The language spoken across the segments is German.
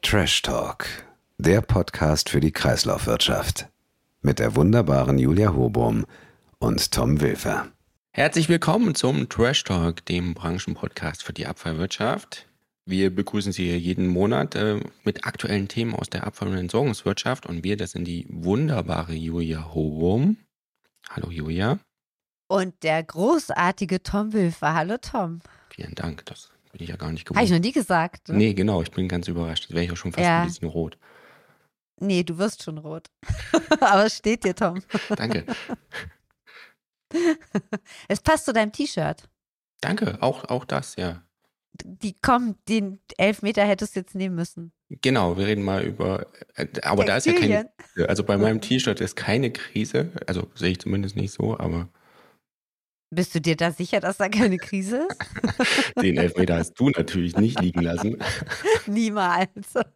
Trash Talk, der Podcast für die Kreislaufwirtschaft. Mit der wunderbaren Julia Hobum und Tom Wilfer. Herzlich willkommen zum Trash Talk, dem Branchenpodcast für die Abfallwirtschaft. Wir begrüßen Sie hier jeden Monat mit aktuellen Themen aus der Abfall- und Entsorgungswirtschaft. Und wir, das sind die wunderbare Julia Hobum. Hallo Julia. Und der großartige Tom Wilfer. Hallo Tom. Vielen Dank, das bin ich ja gar nicht gewohnt. Habe ich noch nie gesagt. Ne? Nee, genau, ich bin ganz überrascht. Jetzt wäre ich auch schon fast ein bisschen rot. Nee, du wirst schon rot. Aber es steht dir, Tom. Danke. Es passt zu deinem T-Shirt. Danke, auch das, ja. Den Elfmeter hättest du jetzt nehmen müssen. Genau, wir reden mal über, aber da ist ja keine, also bei meinem T-Shirt ist keine Krise, also sehe ich zumindest nicht so, aber. Bist du dir da sicher, dass da keine Krise ist? Den Elfmeter hast du natürlich nicht liegen lassen. Niemals.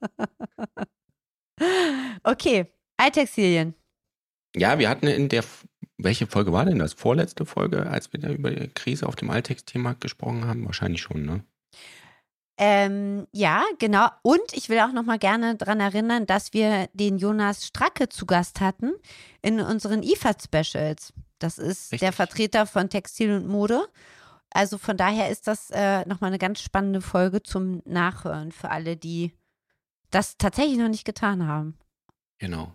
Okay, Alttextilien. Ja, wir hatten welche Folge war denn das? Vorletzte Folge, als wir da über die Krise auf dem Alttextilmarkt gesprochen haben? Wahrscheinlich schon, ne? Ja, genau. Und ich will auch noch mal gerne daran erinnern, dass wir den Jonas Stracke zu Gast hatten in unseren IFAD-Specials. Das ist Richtig. Der Vertreter von Textil und Mode. Also von daher ist das nochmal eine ganz spannende Folge zum Nachhören für alle, die das tatsächlich noch nicht getan haben. Genau.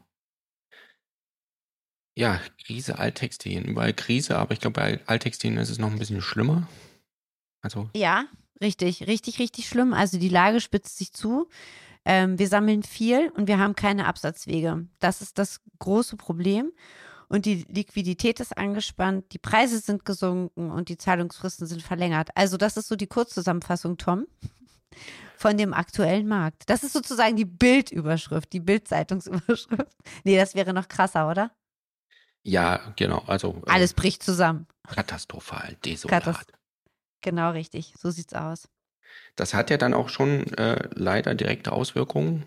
Ja, Krise, Alttextilien. Überall Krise, aber ich glaube, bei Alttextilien ist es noch ein bisschen schlimmer. Also. Ja, richtig schlimm. Also die Lage spitzt sich zu. Wir sammeln viel und wir haben keine Absatzwege. Das ist das große Problem. Und die Liquidität ist angespannt, die Preise sind gesunken und die Zahlungsfristen sind verlängert. Also das ist so die Kurzzusammenfassung, Tom, von dem aktuellen Markt. Das ist sozusagen die Bildüberschrift, die Bild-Zeitungsüberschrift. Nee, das wäre noch krasser, oder? Ja, genau. Also alles bricht zusammen. Katastrophal, desolat. Genau richtig, so sieht's aus. Das hat ja dann auch schon leider direkte Auswirkungen.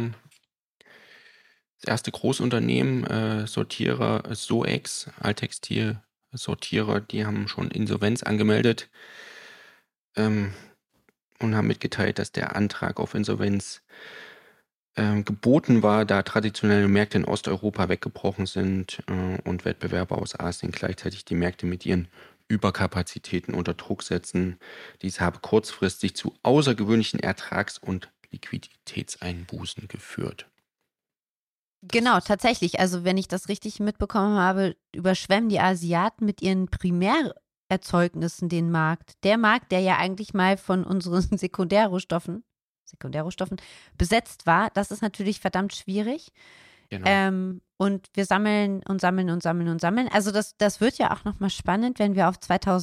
Das erste Großunternehmen, Sortierer, Soex, Alttextil, Sortierer, die haben schon Insolvenz angemeldet und haben mitgeteilt, dass der Antrag auf Insolvenz geboten war, da traditionelle Märkte in Osteuropa weggebrochen sind und Wettbewerber aus Asien gleichzeitig die Märkte mit ihren Überkapazitäten unter Druck setzen. Dies habe kurzfristig zu außergewöhnlichen Ertrags- und Liquiditätseinbußen geführt. Genau, tatsächlich. Also wenn ich das richtig mitbekommen habe, überschwemmen die Asiaten mit ihren Primärerzeugnissen den Markt. Der Markt, der ja eigentlich mal von unseren Sekundärrohstoffen besetzt war, das ist natürlich verdammt schwierig. Genau. Und wir sammeln und sammeln und sammeln und sammeln. Also das wird ja auch nochmal spannend, wenn wir auf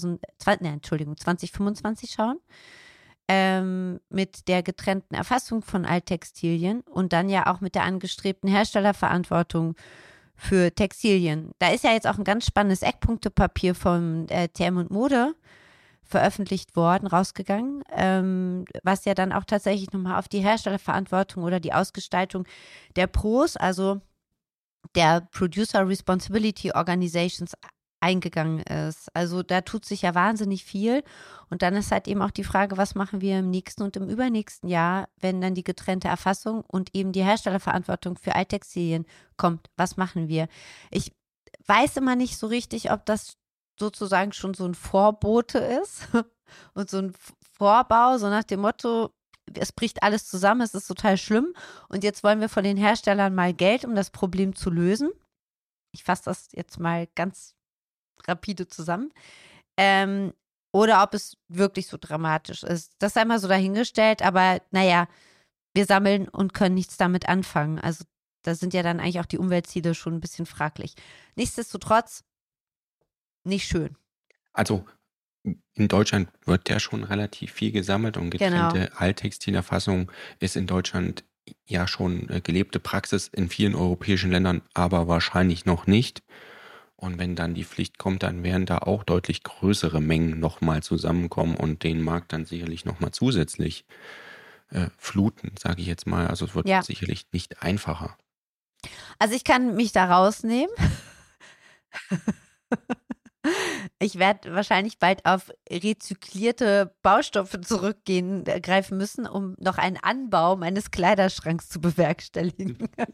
2025 schauen. Mit der getrennten Erfassung von Alttextilien und dann ja auch mit der angestrebten Herstellerverantwortung für Textilien. Da ist ja jetzt auch ein ganz spannendes Eckpunktepapier vom TM und Mode veröffentlicht worden, rausgegangen, was ja dann auch tatsächlich nochmal auf die Herstellerverantwortung oder die Ausgestaltung der PROs, also der Producer Responsibility Organizations, eingegangen ist. Also da tut sich ja wahnsinnig viel und dann ist halt eben auch die Frage, was machen wir im nächsten und im übernächsten Jahr, wenn dann die getrennte Erfassung und eben die Herstellerverantwortung für Alttextilien kommt. Was machen wir? Ich weiß immer nicht so richtig, ob das sozusagen schon so ein Vorbote ist und so ein Vorbau, so nach dem Motto, es bricht alles zusammen, es ist total schlimm und jetzt wollen wir von den Herstellern mal Geld, um das Problem zu lösen. Ich fasse das jetzt mal ganz rapide zusammen. Oder ob es wirklich so dramatisch ist. Das sei mal so dahingestellt, aber naja, wir sammeln und können nichts damit anfangen. Also da sind ja dann eigentlich auch die Umweltziele schon ein bisschen fraglich. Nichtsdestotrotz nicht schön. Also in Deutschland wird ja schon relativ viel gesammelt und getrennte Alttextilerfassung ist in Deutschland ja schon gelebte Praxis, in vielen europäischen Ländern aber wahrscheinlich noch nicht. Und wenn dann die Pflicht kommt, dann werden da auch deutlich größere Mengen nochmal zusammenkommen und den Markt dann sicherlich nochmal zusätzlich fluten, sage ich jetzt mal. Also es wird sicherlich nicht einfacher. Also ich kann mich da rausnehmen. Ich werde wahrscheinlich bald auf rezyklierte Baustoffe greifen müssen, um noch einen Anbau meines Kleiderschranks zu bewerkstelligen.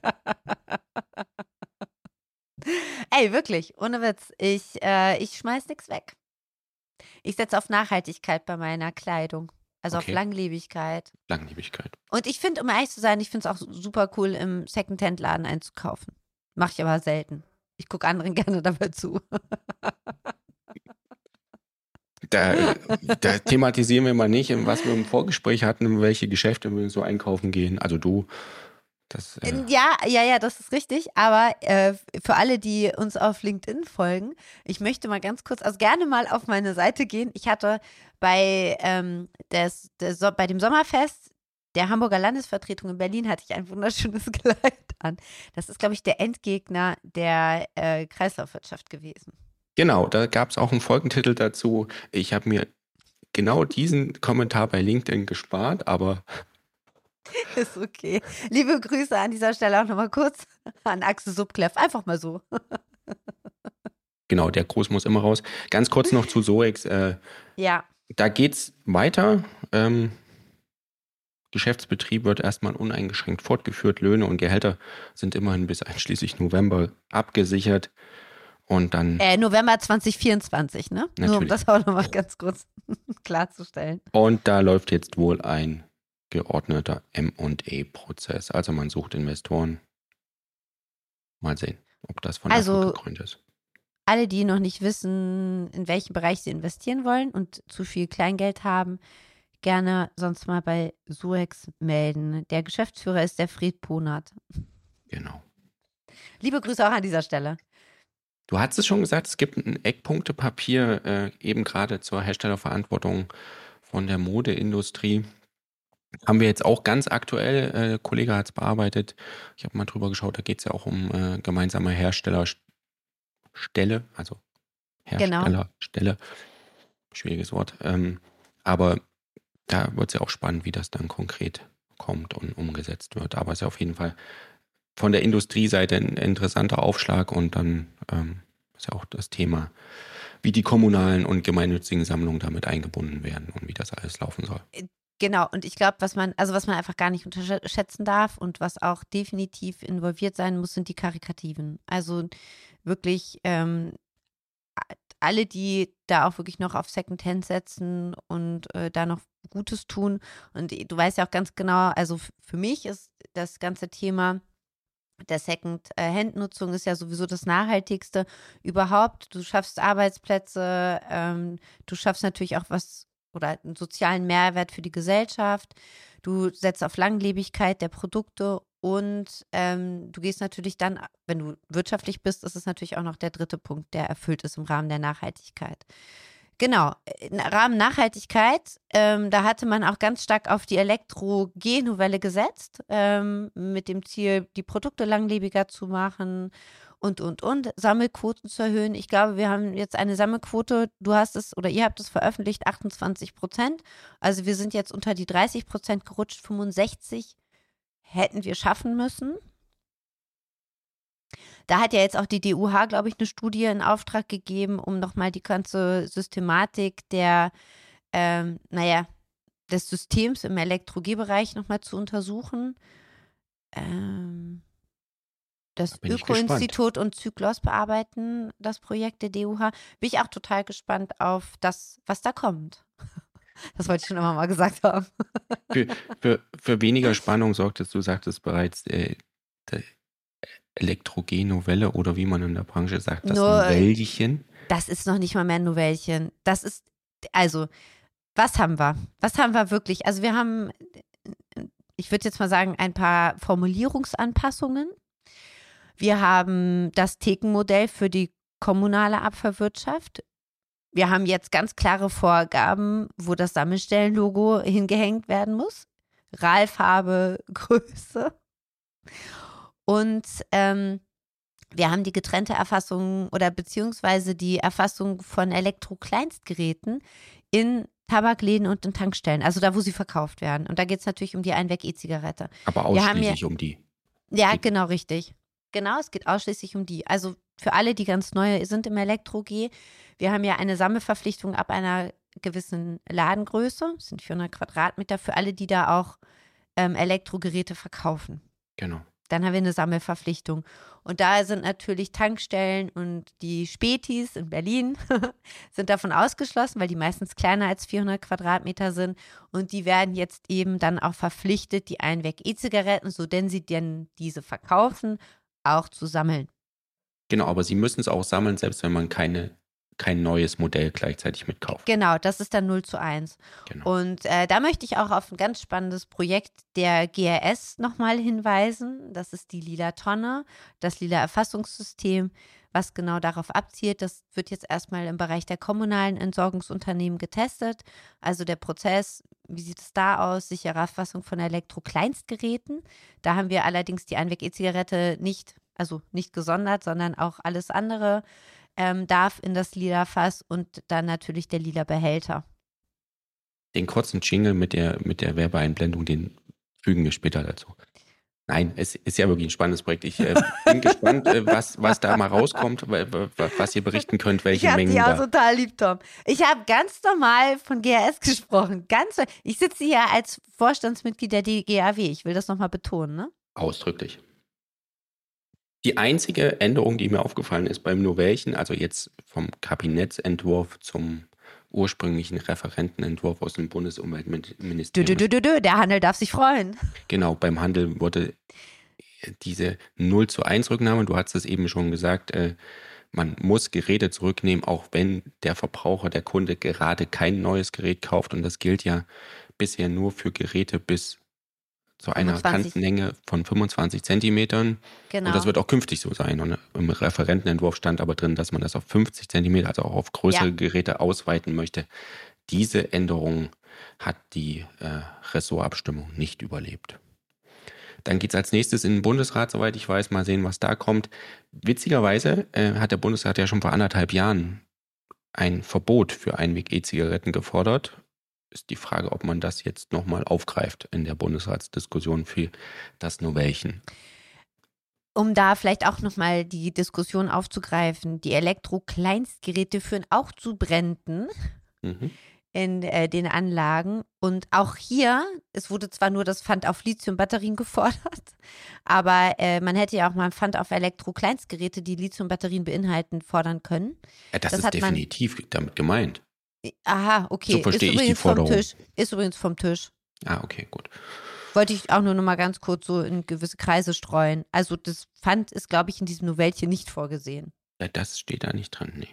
Ey, wirklich, ohne Witz. Ich schmeiß nichts weg. Ich setze auf Nachhaltigkeit bei meiner Kleidung. Also auf Langlebigkeit. Langlebigkeit. Und ich finde, um ehrlich zu sein, ich finde es auch super cool, im Secondhand-Laden einzukaufen. Mache ich aber selten. Ich gucke anderen gerne dabei zu. Da thematisieren wir mal nicht, was wir im Vorgespräch hatten, in welche Geschäfte wir so einkaufen gehen. Also du. Das, Ja, das ist richtig. Aber für alle, die uns auf LinkedIn folgen, ich möchte mal ganz kurz, also gerne mal auf meine Seite gehen. Ich hatte bei dem Sommerfest der Hamburger Landesvertretung in Berlin hatte ich ein wunderschönes Kleid an. Das ist, glaube ich, der Endgegner der Kreislaufwirtschaft gewesen. Genau, da gab es auch einen Folgentitel dazu. Ich habe mir genau diesen Kommentar bei LinkedIn gespart, aber ist okay. Liebe Grüße an dieser Stelle auch nochmal kurz an Axel Subkleff. Einfach mal so. Genau, der Gruß muss immer raus. Ganz kurz noch zu SOEX. Ja. Da geht's weiter. Geschäftsbetrieb wird erstmal uneingeschränkt fortgeführt. Löhne und Gehälter sind immerhin bis einschließlich November abgesichert. Und dann. November 2024, ne? Natürlich. Nur um das auch nochmal ganz kurz klarzustellen. Und da läuft jetzt wohl ein geordneter M&A-Prozess. Also man sucht Investoren. Mal sehen, ob das von Erfolg gekrönt ist. Alle, die noch nicht wissen, in welchen Bereich sie investieren wollen und zu viel Kleingeld haben, gerne sonst mal bei SOEX melden. Der Geschäftsführer ist der Fred Ponert. Genau. Liebe Grüße auch an dieser Stelle. Du hast es schon gesagt, es gibt ein Eckpunktepapier, eben gerade zur Herstellerverantwortung von der Modeindustrie. Haben wir jetzt auch ganz aktuell, Kollege hat es bearbeitet, ich habe mal drüber geschaut, da geht es ja auch um gemeinsame Herstellerstelle, also Herstellerstelle, schwieriges Wort, aber da wird es ja auch spannend, wie das dann konkret kommt und umgesetzt wird. Aber es ist ja auf jeden Fall von der Industrieseite ein interessanter Aufschlag und dann ist ja auch das Thema, wie die kommunalen und gemeinnützigen Sammlungen damit eingebunden werden und wie das alles laufen soll. Genau, und ich glaube, was man einfach gar nicht unterschätzen darf und was auch definitiv involviert sein muss, sind die Karikativen. Also wirklich alle, die da auch wirklich noch auf Secondhand setzen und da noch Gutes tun. Und du weißt ja auch ganz genau, also für mich ist das ganze Thema der Second-Hand-Nutzung ist ja sowieso das Nachhaltigste überhaupt. Du schaffst Arbeitsplätze, du schaffst natürlich auch was oder einen sozialen Mehrwert für die Gesellschaft. Du setzt auf Langlebigkeit der Produkte und du gehst natürlich dann, wenn du wirtschaftlich bist, ist es natürlich auch noch der dritte Punkt, der erfüllt ist im Rahmen der Nachhaltigkeit. Genau, im Rahmen Nachhaltigkeit, da hatte man auch ganz stark auf die Elektrogennovelle gesetzt, mit dem Ziel, die Produkte langlebiger zu machen und, Sammelquoten zu erhöhen. Ich glaube, wir haben jetzt eine Sammelquote, ihr habt es veröffentlicht, 28%. Also wir sind jetzt unter die 30% gerutscht, 65 hätten wir schaffen müssen. Da hat ja jetzt auch die DUH, glaube ich, eine Studie in Auftrag gegeben, um nochmal die ganze Systematik des Systems im Elektro-G-Bereich nochmal zu untersuchen. Das Öko-Institut und Zyklos bearbeiten das Projekt der DUH. Bin ich auch total gespannt auf das, was da kommt. Das wollte ich schon immer mal gesagt haben. Für weniger Spannung sorgt es, du sagtest bereits, der Elektrogen-Novelle oder wie man in der Branche sagt, das Novellchen. Das ist noch nicht mal mehr ein Novellchen. Das ist, also, was haben wir? Was haben wir wirklich? Also wir haben, ich würde jetzt mal sagen, ein paar Formulierungsanpassungen. Wir haben das Thekenmodell für die kommunale Abfallwirtschaft. Wir haben jetzt ganz klare Vorgaben, wo das Sammelstellenlogo hingehängt werden muss. RAL-Farbe, Größe. Und wir haben die getrennte Erfassung oder beziehungsweise die Erfassung von Elektro-Kleinstgeräten in Tabakläden und in Tankstellen, also da, wo sie verkauft werden. Und da geht es natürlich um die Einweg-E-Zigarette. Aber ausschließlich um die. Ja, genau, richtig. Genau, es geht ausschließlich um die. Also für alle, die ganz neu sind im Elektro-G, wir haben ja eine Sammelverpflichtung ab einer gewissen Ladengröße, das sind 400 Quadratmeter, für alle, die da auch Elektrogeräte verkaufen. Genau. Dann haben wir eine Sammelverpflichtung. Und da sind natürlich Tankstellen und die Spätis in Berlin sind davon ausgeschlossen, weil die meistens kleiner als 400 Quadratmeter sind. Und die werden jetzt eben dann auch verpflichtet, die Einweg-E-Zigaretten, so denn sie denn diese verkaufen, auch zu sammeln. Genau, aber sie müssen es auch sammeln, selbst wenn man kein neues Modell gleichzeitig mitkauft. Genau, das ist dann 0:1. Genau. Und da möchte ich auch auf ein ganz spannendes Projekt der GRS nochmal hinweisen. Das ist die Lila Tonne, das Lila Erfassungssystem, was genau darauf abzielt. Das wird jetzt erstmal im Bereich der kommunalen Entsorgungsunternehmen getestet. Also der Prozess, wie sieht es da aus? Sichere Erfassung von Elektrokleinstgeräten. Da haben wir allerdings die Einweg-E-Zigarette nicht gesondert, sondern auch alles andere darf in das lila Fass und dann natürlich der lila Behälter. Den kurzen Jingle mit der Werbeeinblendung, den fügen wir später dazu. Nein, es ist ja wirklich ein spannendes Projekt. Ich bin gespannt, was da mal rauskommt, was ihr berichten könnt, welche Mengen Ich da. habe dich auch total lieb, Tom. Ich habe ganz normal von GRS gesprochen. Ich sitze hier als Vorstandsmitglied der DGAW. Ich will das nochmal betonen, ne? Ausdrücklich. Die einzige Änderung, die mir aufgefallen ist beim Novellchen, also jetzt vom Kabinettsentwurf zum ursprünglichen Referentenentwurf aus dem Bundesumweltministerium. Der Handel darf sich freuen. Genau, beim Handel wurde diese 0:1 Rücknahme, du hast es eben schon gesagt, man muss Geräte zurücknehmen, auch wenn der Verbraucher, der Kunde gerade kein neues Gerät kauft. Und das gilt ja bisher nur für Geräte bis zu einer 25. Kantenlänge von 25 Zentimetern. Genau. Und das wird auch künftig so sein. Und im Referentenentwurf stand aber drin, dass man das auf 50 Zentimeter, also auch auf größere Geräte ausweiten möchte. Diese Änderung hat die Ressortabstimmung nicht überlebt. Dann geht es als nächstes in den Bundesrat, soweit ich weiß. Mal sehen, was da kommt. Witzigerweise hat der Bundesrat ja schon vor 1,5 Jahren ein Verbot für Einweg-E-Zigaretten gefordert. Ist die Frage, ob man das jetzt nochmal aufgreift in der Bundesratsdiskussion für das Novellchen. Um da vielleicht auch nochmal die Diskussion aufzugreifen, die Elektrokleinstgeräte führen auch zu Bränden in den Anlagen. Und auch hier, es wurde zwar nur das Pfand auf Lithium-Batterien gefordert, aber man hätte ja auch mal ein Pfand auf Elektrokleinstgeräte, die Lithium-Batterien beinhalten, fordern können. Ja, das ist definitiv damit gemeint. Aha, okay. So verstehe ich die Forderung. Ist übrigens vom Tisch. Ah, okay, gut. Wollte ich auch nur noch mal ganz kurz so in gewisse Kreise streuen. Also das Pfand ist, glaube ich, in diesem Novellchen nicht vorgesehen. Ja, das steht da nicht drin, nee.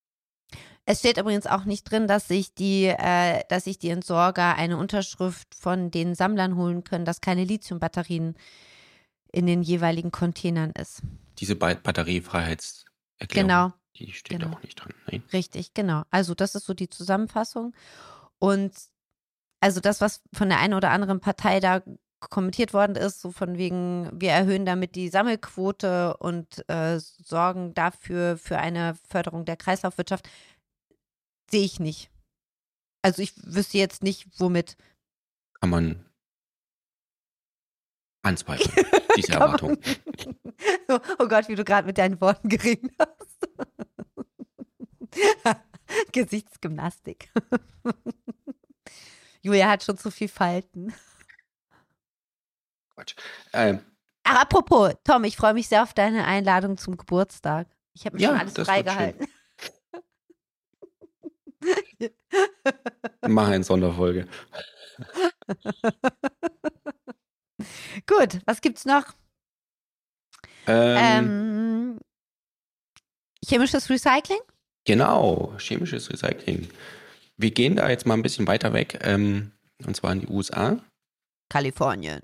Es steht übrigens auch nicht drin, dass sich die Entsorger eine Unterschrift von den Sammlern holen können, dass keine Lithium-Batterien in den jeweiligen Containern ist. Diese Batteriefreiheitserklärung, Genau. die steht auch nicht drin. Nein. Richtig, genau. Also das ist so die Zusammenfassung. Und also das, was von der einen oder anderen Partei da kommentiert worden ist, so von wegen, wir erhöhen damit die Sammelquote und sorgen dafür für eine Förderung der Kreislaufwirtschaft, sehe ich nicht. Also ich wüsste jetzt nicht, womit. Kann man anzweifeln, diese Erwartung. Oh Gott, wie du gerade mit deinen Worten geredet hast. Gesichtsgymnastik. Julia hat schon zu viel Falten. Quatsch. Ach, apropos, Tom, ich freue mich sehr auf deine Einladung zum Geburtstag. Ich habe mir schon alles freigehalten. Mach eine Sonderfolge. Gut, was gibt's noch? Chemisches Recycling? Genau, chemisches Recycling. Wir gehen da jetzt mal ein bisschen weiter weg, und zwar in die USA. Kalifornien.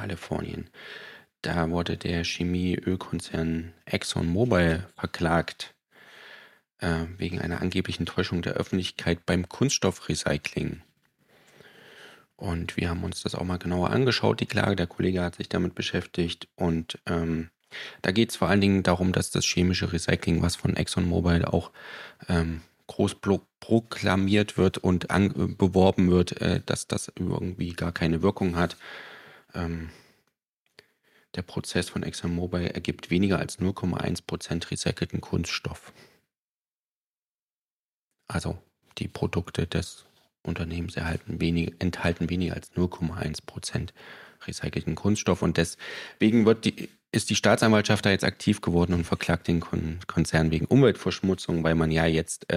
Da wurde der Chemie-Ölkonzern ExxonMobil verklagt wegen einer angeblichen Täuschung der Öffentlichkeit beim Kunststoffrecycling. Und wir haben uns das auch mal genauer angeschaut, die Klage. Der Kollege hat sich damit beschäftigt. Und da geht es vor allen Dingen darum, dass das chemische Recycling, was von ExxonMobil auch groß proklamiert wird und beworben wird, dass das irgendwie gar keine Wirkung hat. der Prozess von ExxonMobil ergibt weniger als 0,1% recycelten Kunststoff. Also die Produkte des Unternehmens enthalten weniger als 0,1% recycelten Kunststoff. Und deswegen ist die Staatsanwaltschaft da jetzt aktiv geworden und verklagt den Konzern wegen Umweltverschmutzung, weil man ja jetzt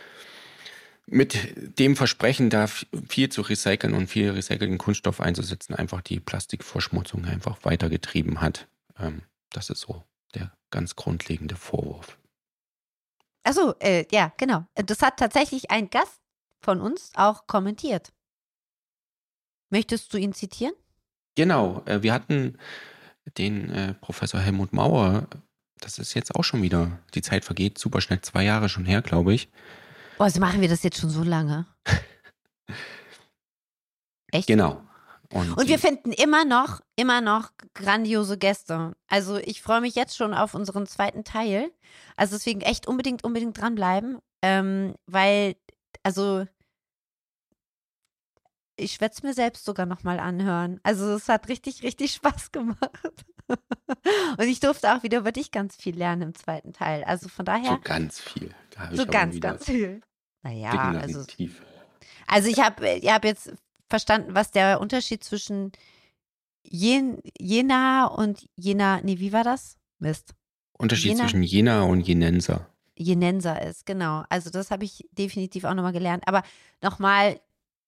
mit dem Versprechen, da viel zu recyceln und viel recycelten Kunststoff einzusetzen, einfach die Plastikverschmutzung einfach weitergetrieben hat. Das ist so der ganz grundlegende Vorwurf. Achso, ja, genau. Das hat tatsächlich ein Gast von uns auch kommentiert. Möchtest du ihn zitieren? Genau, wir hatten den Professor Helmut Mauer, das ist jetzt auch schon wieder, die Zeit vergeht super schnell, 2 Jahre schon her, glaube ich. Boah, also machen wir das jetzt schon so lange. Echt? Genau. Und wir finden immer noch grandiose Gäste. Also ich freue mich jetzt schon auf unseren 2. Teil. Also deswegen echt unbedingt dranbleiben, weil, also ich werde es mir selbst sogar nochmal anhören. Also es hat richtig, richtig Spaß gemacht. Und ich durfte auch wieder über dich ganz viel lernen im 2. Teil. Also von daher. So ganz viel. So ganz viel. Naja, also ich habe jetzt verstanden, was der Unterschied zwischen Jena und Jena, nee, wie war das? Mist. Unterschied zwischen Jena und Jenenser. Jenenser ist, genau. Also das habe ich definitiv auch nochmal gelernt. Aber nochmal,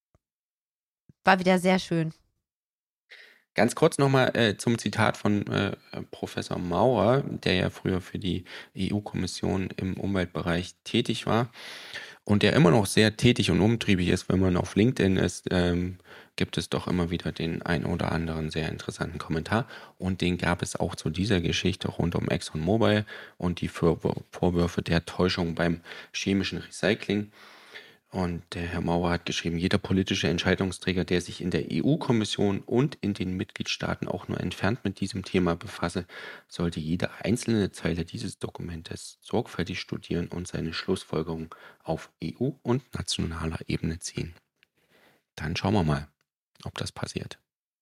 war wieder sehr schön. Ganz kurz nochmal zum Zitat von Professor Maurer, der ja früher für die EU-Kommission im Umweltbereich tätig war und der immer noch sehr tätig und umtriebig ist. Wenn man auf LinkedIn ist, gibt es doch immer wieder den ein oder anderen sehr interessanten Kommentar. Und den gab es auch zu dieser Geschichte rund um ExxonMobil und die Vorwürfe der Täuschung beim chemischen Recycling. Und der Herr Maurer hat geschrieben, jeder politische Entscheidungsträger, der sich in der EU-Kommission und in den Mitgliedstaaten auch nur entfernt mit diesem Thema befasse, sollte jede einzelne Zeile dieses Dokumentes sorgfältig studieren und seine Schlussfolgerungen auf EU- und nationaler Ebene ziehen. Dann schauen wir mal, ob das passiert.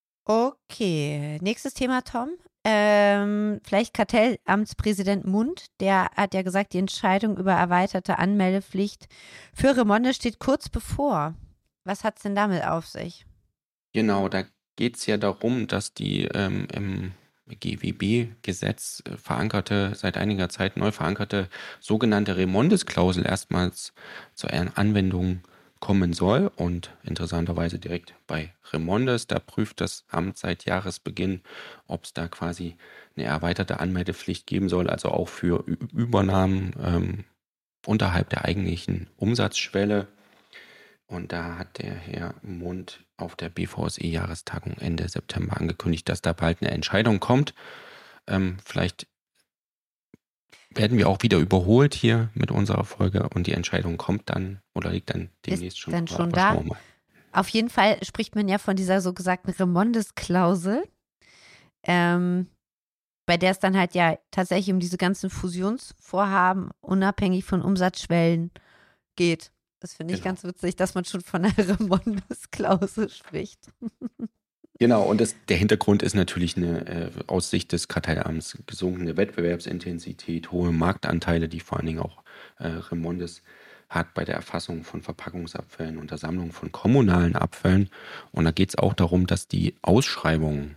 Okay, nächstes Thema, Tom. Vielleicht Kartellamtspräsident Mund, der hat ja gesagt, die Entscheidung über erweiterte Anmeldepflicht für Remonde steht kurz bevor. Was hat es denn damit auf sich? Genau, da geht es ja darum, dass die im GWB-Gesetz seit einiger Zeit neu verankerte sogenannte Remondes-Klausel erstmals zur Anwendung kommen soll und interessanterweise direkt bei Remondes. Da prüft das Amt seit Jahresbeginn, ob es da quasi eine erweiterte Anmeldepflicht geben soll, also auch für Übernahmen unterhalb der eigentlichen Umsatzschwelle. Und da hat der Herr Mund auf der BVSE-Jahrestagung Ende September angekündigt, dass da bald eine Entscheidung kommt. Vielleicht werden wir auch wieder überholt hier mit unserer Folge und die Entscheidung kommt dann oder liegt dann demnächst schon dann schon da. Auf jeden Fall spricht man ja von dieser so gesagten Remondes-Klausel, bei der es dann halt ja tatsächlich um diese ganzen Fusionsvorhaben unabhängig von Umsatzschwellen geht. Das finde ich ganz witzig, dass man schon von einer Remondes-Klausel spricht. Genau, und der Hintergrund ist natürlich eine aus Sicht des Kartellamts gesunkene Wettbewerbsintensität, hohe Marktanteile, die vor allen Dingen auch Remondes hat bei der Erfassung von Verpackungsabfällen und der Sammlung von kommunalen Abfällen. Und da geht es auch darum, dass die Ausschreibungen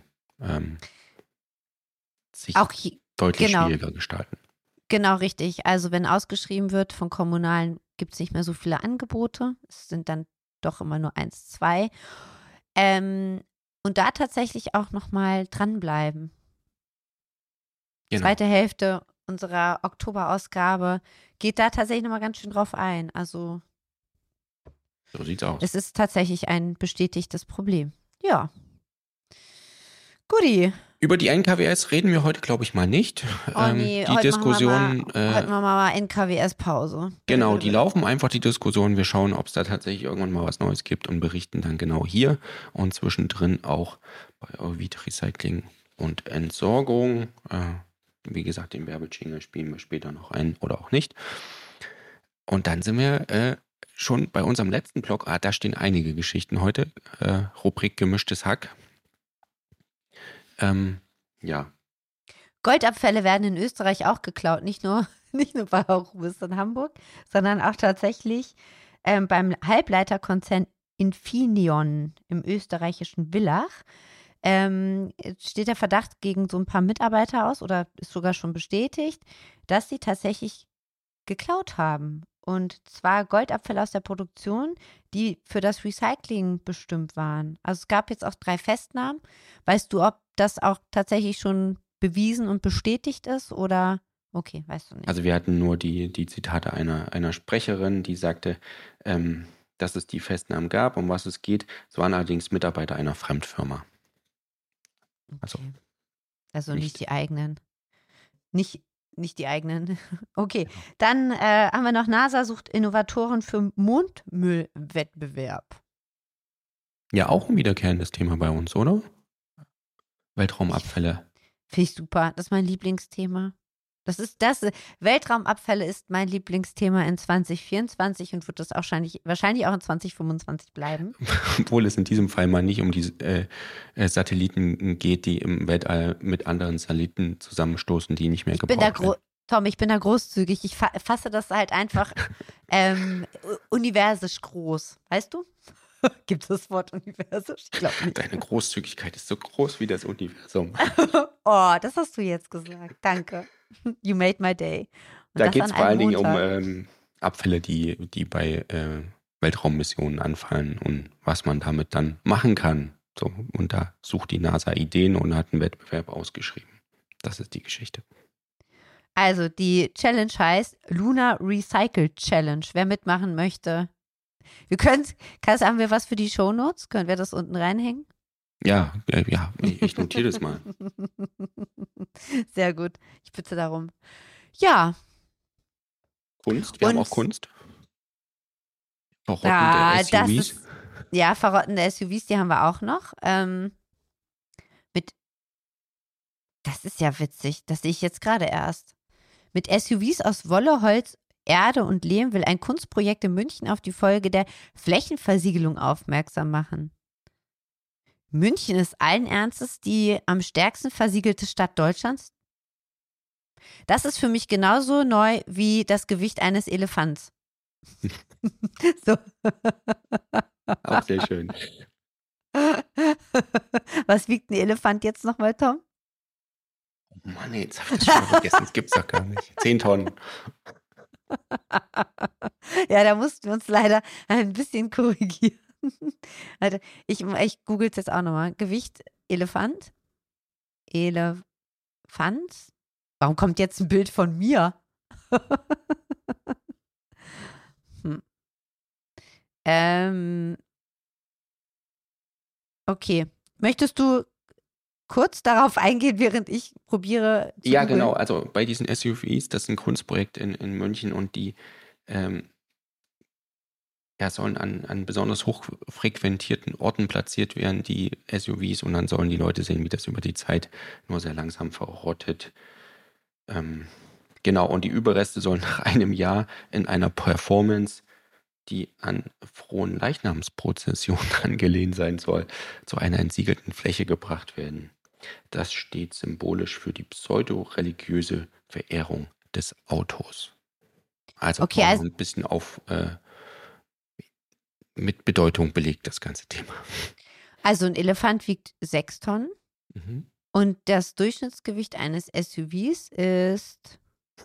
sich auch deutlich schwieriger gestalten. Genau, richtig. Also wenn ausgeschrieben wird von kommunalen, gibt es nicht mehr so viele Angebote. Es sind dann doch immer nur 1, 2. Und da tatsächlich auch nochmal dranbleiben. Genau. Zweite Hälfte unserer Oktoberausgabe geht da tatsächlich nochmal ganz schön drauf ein. Also so sieht's aus. Es ist tatsächlich ein bestätigtes Problem. Ja. Guti. Über die NKWS reden wir heute, glaube ich, mal nicht. Nee, die Diskussion. Heute machen wir mal NKWS-Pause. Genau, die laufen einfach, die Diskussion. Wir schauen, ob es da tatsächlich irgendwann mal was Neues gibt und berichten dann genau hier und zwischendrin auch bei Euvid Recycling und Entsorgung. Wie gesagt, den Werbejingle spielen wir später noch ein oder auch nicht. Und dann sind wir schon bei unserem letzten Blog. Da stehen einige Geschichten heute. Rubrik Gemischtes Hack. Ja, Goldabfälle werden in Österreich auch geklaut, nicht nur bei Aurubis in Hamburg, sondern auch tatsächlich beim Halbleiterkonzern Infineon im österreichischen Villach. Steht der Verdacht gegen so ein paar Mitarbeiter aus oder ist sogar schon bestätigt, dass sie tatsächlich geklaut haben. Und zwar Goldabfälle aus der Produktion, die für das Recycling bestimmt waren. Also es gab jetzt auch 3 Festnahmen. Weißt du, ob das auch tatsächlich schon bewiesen und bestätigt ist oder? Okay, weißt du nicht. Also wir hatten nur die Zitate einer Sprecherin, die sagte, dass es die Festnahmen gab, um was es geht. Es waren allerdings Mitarbeiter einer Fremdfirma. Also, Okay. Also nicht- nicht die eigenen. Nicht die eigenen. Okay, dann haben wir noch NASA sucht Innovatoren für Mondmüllwettbewerb. Ja, auch ein wiederkehrendes Thema bei uns, oder? Weltraumabfälle. Finde ich super. Das ist mein Lieblingsthema. Weltraumabfälle ist mein Lieblingsthema in 2024 und wird das auch wahrscheinlich auch in 2025 bleiben. Obwohl es in diesem Fall mal nicht um die Satelliten geht, die im Weltall mit anderen Satelliten zusammenstoßen, die nicht mehr gebraucht werden. Tom, ich bin da großzügig. Ich fasse das halt einfach universisch groß. Weißt du? Gibt es das Wort universisch? Ich glaube nicht. Deine Großzügigkeit ist so groß wie das Universum. Oh, das hast du jetzt gesagt. Danke. You made my day. Und Da das geht es an vor allen einem Dingen Montag. um Abfälle, die bei Weltraummissionen anfallen und was man damit dann machen kann. So, und da sucht die NASA Ideen und hat einen Wettbewerb ausgeschrieben. Das ist die Geschichte. Also, die Challenge heißt Lunar Recycle Challenge. Wer mitmachen möchte, haben wir was für die Shownotes? Können wir das unten reinhängen? Ja, ich notiere das mal. Sehr gut. Ich bitte darum. Ja. Kunst? Wir haben Und- auch Kunst. Verrottende SUVs. Verrottende SUVs, die haben wir auch noch. Das ist ja witzig, das sehe ich jetzt gerade erst. Mit SUVs aus Wolle, Holz, Erde und Lehm will ein Kunstprojekt in München auf die Folge der Flächenversiegelung aufmerksam machen. München ist allen Ernstes die am stärksten versiegelte Stadt Deutschlands. Das ist für mich genauso neu wie das Gewicht eines Elefants. So. Auch sehr schön. Was wiegt ein Elefant jetzt nochmal, Tom? Oh Mann, jetzt habe ich das schon mal vergessen. Das gibt's doch gar nicht. 10 Tonnen. Ja, da mussten wir uns leider ein bisschen korrigieren. Also ich google es jetzt auch nochmal. Gewicht Elefant. Elefant. Warum kommt jetzt ein Bild von mir? Okay. Möchtest du kurz darauf eingehen, während ich probiere zu Ja, googeln? genau. Also bei diesen SUVs, das ist ein Kunstprojekt in München und die sollen an besonders hochfrequentierten Orten platziert werden, die SUVs, und dann sollen die Leute sehen, wie das über die Zeit nur sehr langsam verrottet. Genau, und die Überreste sollen nach einem Jahr in einer Performance, die an frohen Leichnamsprozessionen angelehnt sein soll, zu einer entsiegelten Fläche gebracht werden. Das steht symbolisch für die pseudo-religiöse Verehrung des Autos. Also, Okay, auch also- noch ein bisschen mit Bedeutung belegt, das ganze Thema. Also ein Elefant wiegt 6 Tonnen Mhm. und das Durchschnittsgewicht eines SUVs ist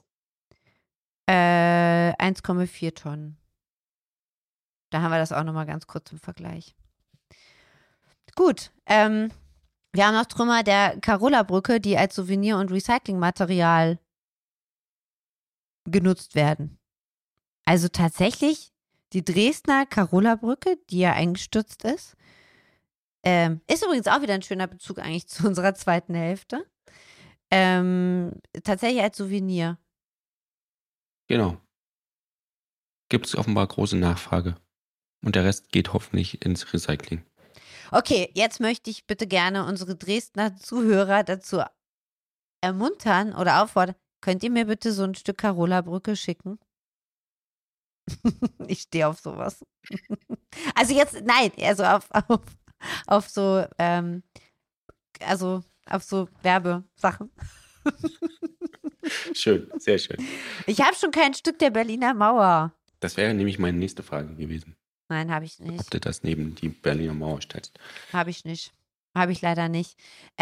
1,4 Tonnen. Da haben wir das auch nochmal ganz kurz im Vergleich. Gut, wir haben noch Trümmer der Carola-Brücke, die als Souvenir- und Recyclingmaterial genutzt werden. Also tatsächlich die Dresdner Carola-Brücke, die ja eingestürzt ist. Ist übrigens auch wieder ein schöner Bezug eigentlich zu unserer zweiten Hälfte. Tatsächlich als Souvenir. Genau. Gibt es offenbar große Nachfrage. Und der Rest geht hoffentlich ins Recycling. Okay, jetzt möchte ich bitte gerne unsere Dresdner Zuhörer dazu ermuntern oder auffordern. Könnt ihr mir bitte so ein Stück Carola-Brücke schicken? Ich stehe auf sowas. Also jetzt, nein, also auf so, also auf so Werbesachen. Schön, sehr schön. Ich habe schon kein Stück der Berliner Mauer. Das wäre nämlich meine nächste Frage gewesen. Nein, habe ich nicht. Ob du das neben die Berliner Mauer stellst. Habe ich nicht. Habe ich leider nicht.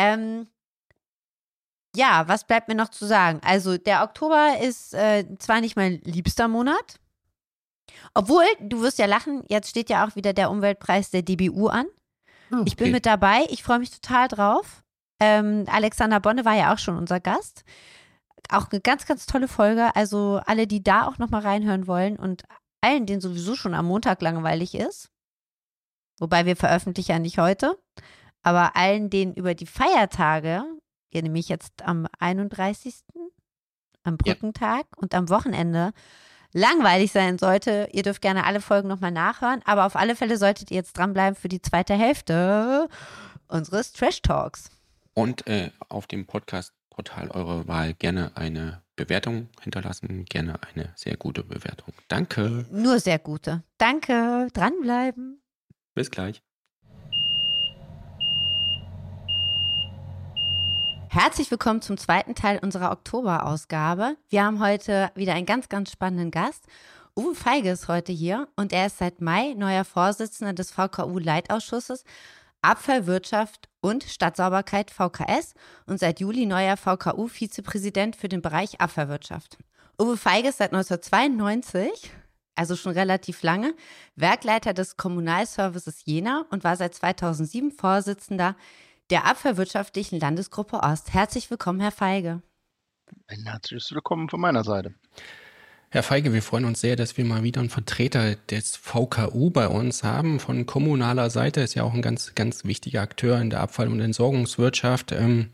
Ja, was bleibt mir noch zu sagen? Also der Oktober ist zwar nicht mein liebster Monat, obwohl, du wirst ja lachen, jetzt steht ja auch wieder der Umweltpreis der DBU an. Oh, Ich bin mit dabei, ich freue mich total drauf. Alexander Bonne war ja auch schon unser Gast. Auch eine ganz, ganz tolle Folge. Also alle, die da auch nochmal reinhören wollen und allen, denen sowieso schon am Montag langweilig ist, wobei wir veröffentlichen ja nicht heute, aber allen, denen über die Feiertage, ja nämlich jetzt am 31., am Brückentag und am Wochenende langweilig sein sollte, ihr dürft gerne alle Folgen nochmal nachhören, aber auf alle Fälle solltet ihr jetzt dranbleiben für die zweite Hälfte unseres Trash Talks. Und auf dem Podcast-Portal eurer Wahl gerne eine Bewertung hinterlassen, gerne eine sehr gute Bewertung. Danke. Nur sehr gute. Danke, dranbleiben. Bis gleich. Herzlich willkommen zum zweiten Teil unserer Oktoberausgabe. Wir haben heute wieder einen ganz, ganz spannenden Gast. Uwe Feige ist heute hier und er ist seit Mai neuer Vorsitzender des VKU-Leitausschusses Abfallwirtschaft und Stadtsauberkeit VKS und seit Juli neuer VKU-Vizepräsident für den Bereich Abfallwirtschaft. Uwe Feige ist seit 1992, also schon relativ lange, Werkleiter des Kommunalservices Jena und war seit 2007 Vorsitzender der Abfallwirtschaftlichen Landesgruppe Ost. Herzlich willkommen, Herr Feige. Ein herzliches Willkommen von meiner Seite. Herr Feige, wir freuen uns sehr, dass wir mal wieder einen Vertreter des VKU bei uns haben. Von kommunaler Seite ist ja auch ein ganz, ganz wichtiger Akteur in der Abfall- und Entsorgungswirtschaft.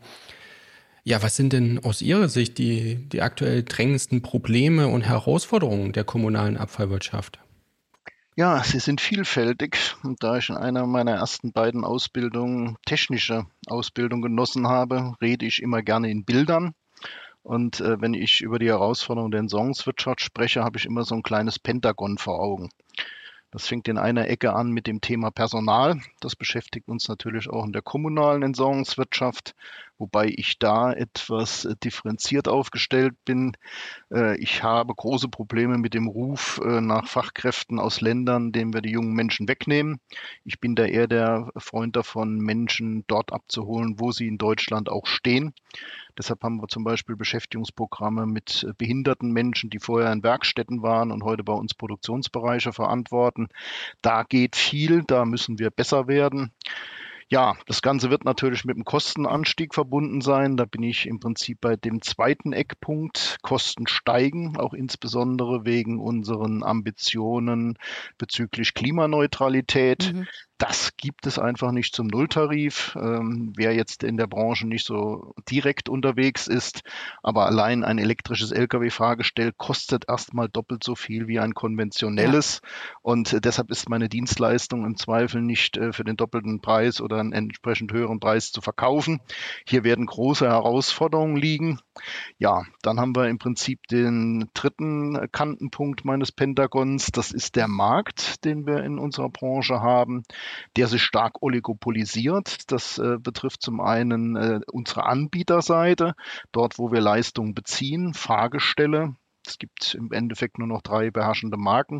Ja, was sind denn aus Ihrer Sicht die aktuell drängendsten Probleme und Herausforderungen der kommunalen Abfallwirtschaft? Ja, sie sind vielfältig. Und da ich in einer meiner ersten beiden Ausbildungen technische Ausbildung genossen habe, rede ich immer gerne in Bildern. Und wenn ich über die Herausforderungen der Entsorgungswirtschaft spreche, habe ich immer so ein kleines Pentagon vor Augen. Das fängt in einer Ecke an mit dem Thema Personal. Das beschäftigt uns natürlich auch in der kommunalen Entsorgungswirtschaft, wobei ich da etwas differenziert aufgestellt bin. Ich habe große Probleme mit dem Ruf nach Fachkräften aus Ländern, denen wir die jungen Menschen wegnehmen. Ich bin da eher der Freund davon, Menschen dort abzuholen, wo sie in Deutschland auch stehen. Deshalb haben wir zum Beispiel Beschäftigungsprogramme mit behinderten Menschen, die vorher in Werkstätten waren und heute bei uns Produktionsbereiche verantworten. Da geht viel, da müssen wir besser werden. Ja, das Ganze wird natürlich mit einem Kostenanstieg verbunden sein. Da bin ich im Prinzip bei dem zweiten Eckpunkt. Kosten steigen, auch insbesondere wegen unseren Ambitionen bezüglich Klimaneutralität. Das gibt es einfach nicht zum Nulltarif. Wer jetzt in der Branche nicht so direkt unterwegs ist, aber allein ein elektrisches Lkw-Fahrgestell kostet erstmal doppelt so viel wie ein konventionelles. Ja. Und deshalb ist meine Dienstleistung im Zweifel nicht für den doppelten Preis oder einen entsprechend höheren Preis zu verkaufen. Hier werden große Herausforderungen liegen. Ja, dann haben wir im Prinzip den dritten Kantenpunkt meines Pentagons. Das ist der Markt, den wir in unserer Branche haben, der sich stark oligopolisiert. Das betrifft zum einen unsere Anbieterseite, dort wo wir Leistungen beziehen, Fahrgestelle. Es gibt im Endeffekt nur noch 3 beherrschende Marken.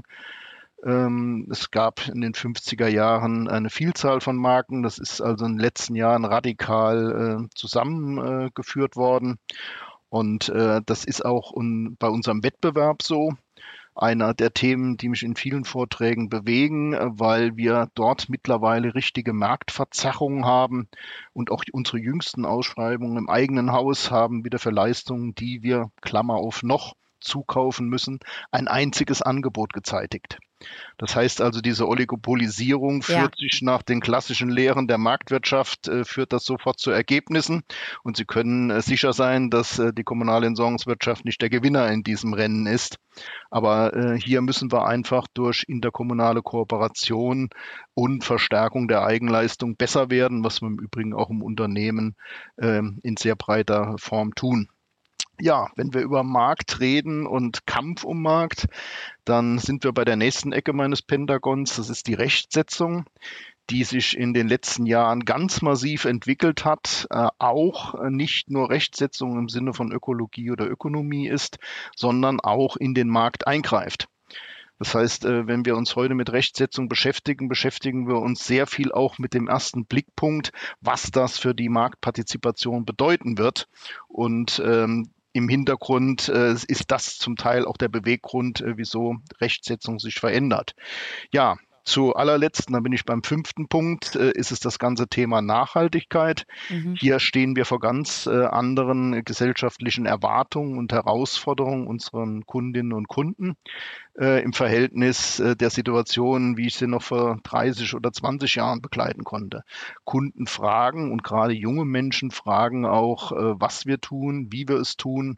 Es gab in den 50er Jahren eine Vielzahl von Marken. Das ist also in den letzten Jahren radikal zusammengeführt worden. Und das ist auch bei unserem Wettbewerb so. Einer der Themen, die mich in vielen Vorträgen bewegen, weil wir dort mittlerweile richtige Marktverzerrungen haben und auch unsere jüngsten Ausschreibungen im eigenen Haus haben wieder für Leistungen, die wir, Klammer auf noch, zukaufen müssen, ein einziges Angebot gezeitigt. Das heißt also, diese Oligopolisierung führt sich nach den klassischen Lehren der Marktwirtschaft, führt das sofort zu Ergebnissen. Und Sie können sicher sein, dass die kommunale Entsorgungswirtschaft nicht der Gewinner in diesem Rennen ist. Aber hier müssen wir einfach durch interkommunale Kooperation und Verstärkung der Eigenleistung besser werden, was wir im Übrigen auch im Unternehmen in sehr breiter Form tun. Ja, wenn wir über Markt reden und Kampf um Markt, dann sind wir bei der nächsten Ecke meines Pentagons. Das ist die Rechtsetzung. die sich in den letzten Jahren ganz massiv entwickelt hat, auch nicht nur Rechtsetzung im Sinne von Ökologie oder Ökonomie ist, sondern auch in den Markt eingreift. Das heißt, wenn wir uns heute mit Rechtsetzung beschäftigen, beschäftigen wir uns sehr viel auch mit dem ersten Blickpunkt, was das für die Marktpartizipation bedeuten wird. Und im Hintergrund ist das zum Teil auch der Beweggrund, wieso Rechtsetzung sich verändert. Ja, zu allerletzt, da bin ich beim 5. Punkt, ist es das ganze Thema Nachhaltigkeit. Hier stehen wir vor ganz anderen gesellschaftlichen Erwartungen und Herausforderungen unseren Kundinnen und Kunden im Verhältnis der Situation, wie ich sie noch vor 30 oder 20 Jahren begleiten konnte. Kunden fragen und gerade junge Menschen fragen auch, was wir tun, wie wir es tun.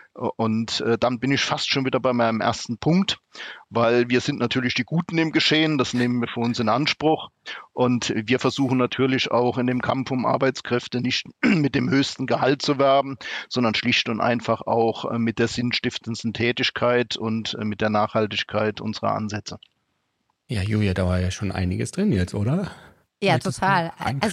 Und dann bin ich fast schon wieder bei meinem ersten Punkt, weil wir sind natürlich die Guten im Geschehen, das nehmen wir für uns in Anspruch. Und wir versuchen natürlich auch in dem Kampf um Arbeitskräfte nicht mit dem höchsten Gehalt zu werben, sondern schlicht und einfach auch mit der sinnstiftendsten Tätigkeit und mit der Nachhaltigkeit unserer Ansätze. Ja, Julia, da war ja schon einiges drin jetzt, oder? Ja, total.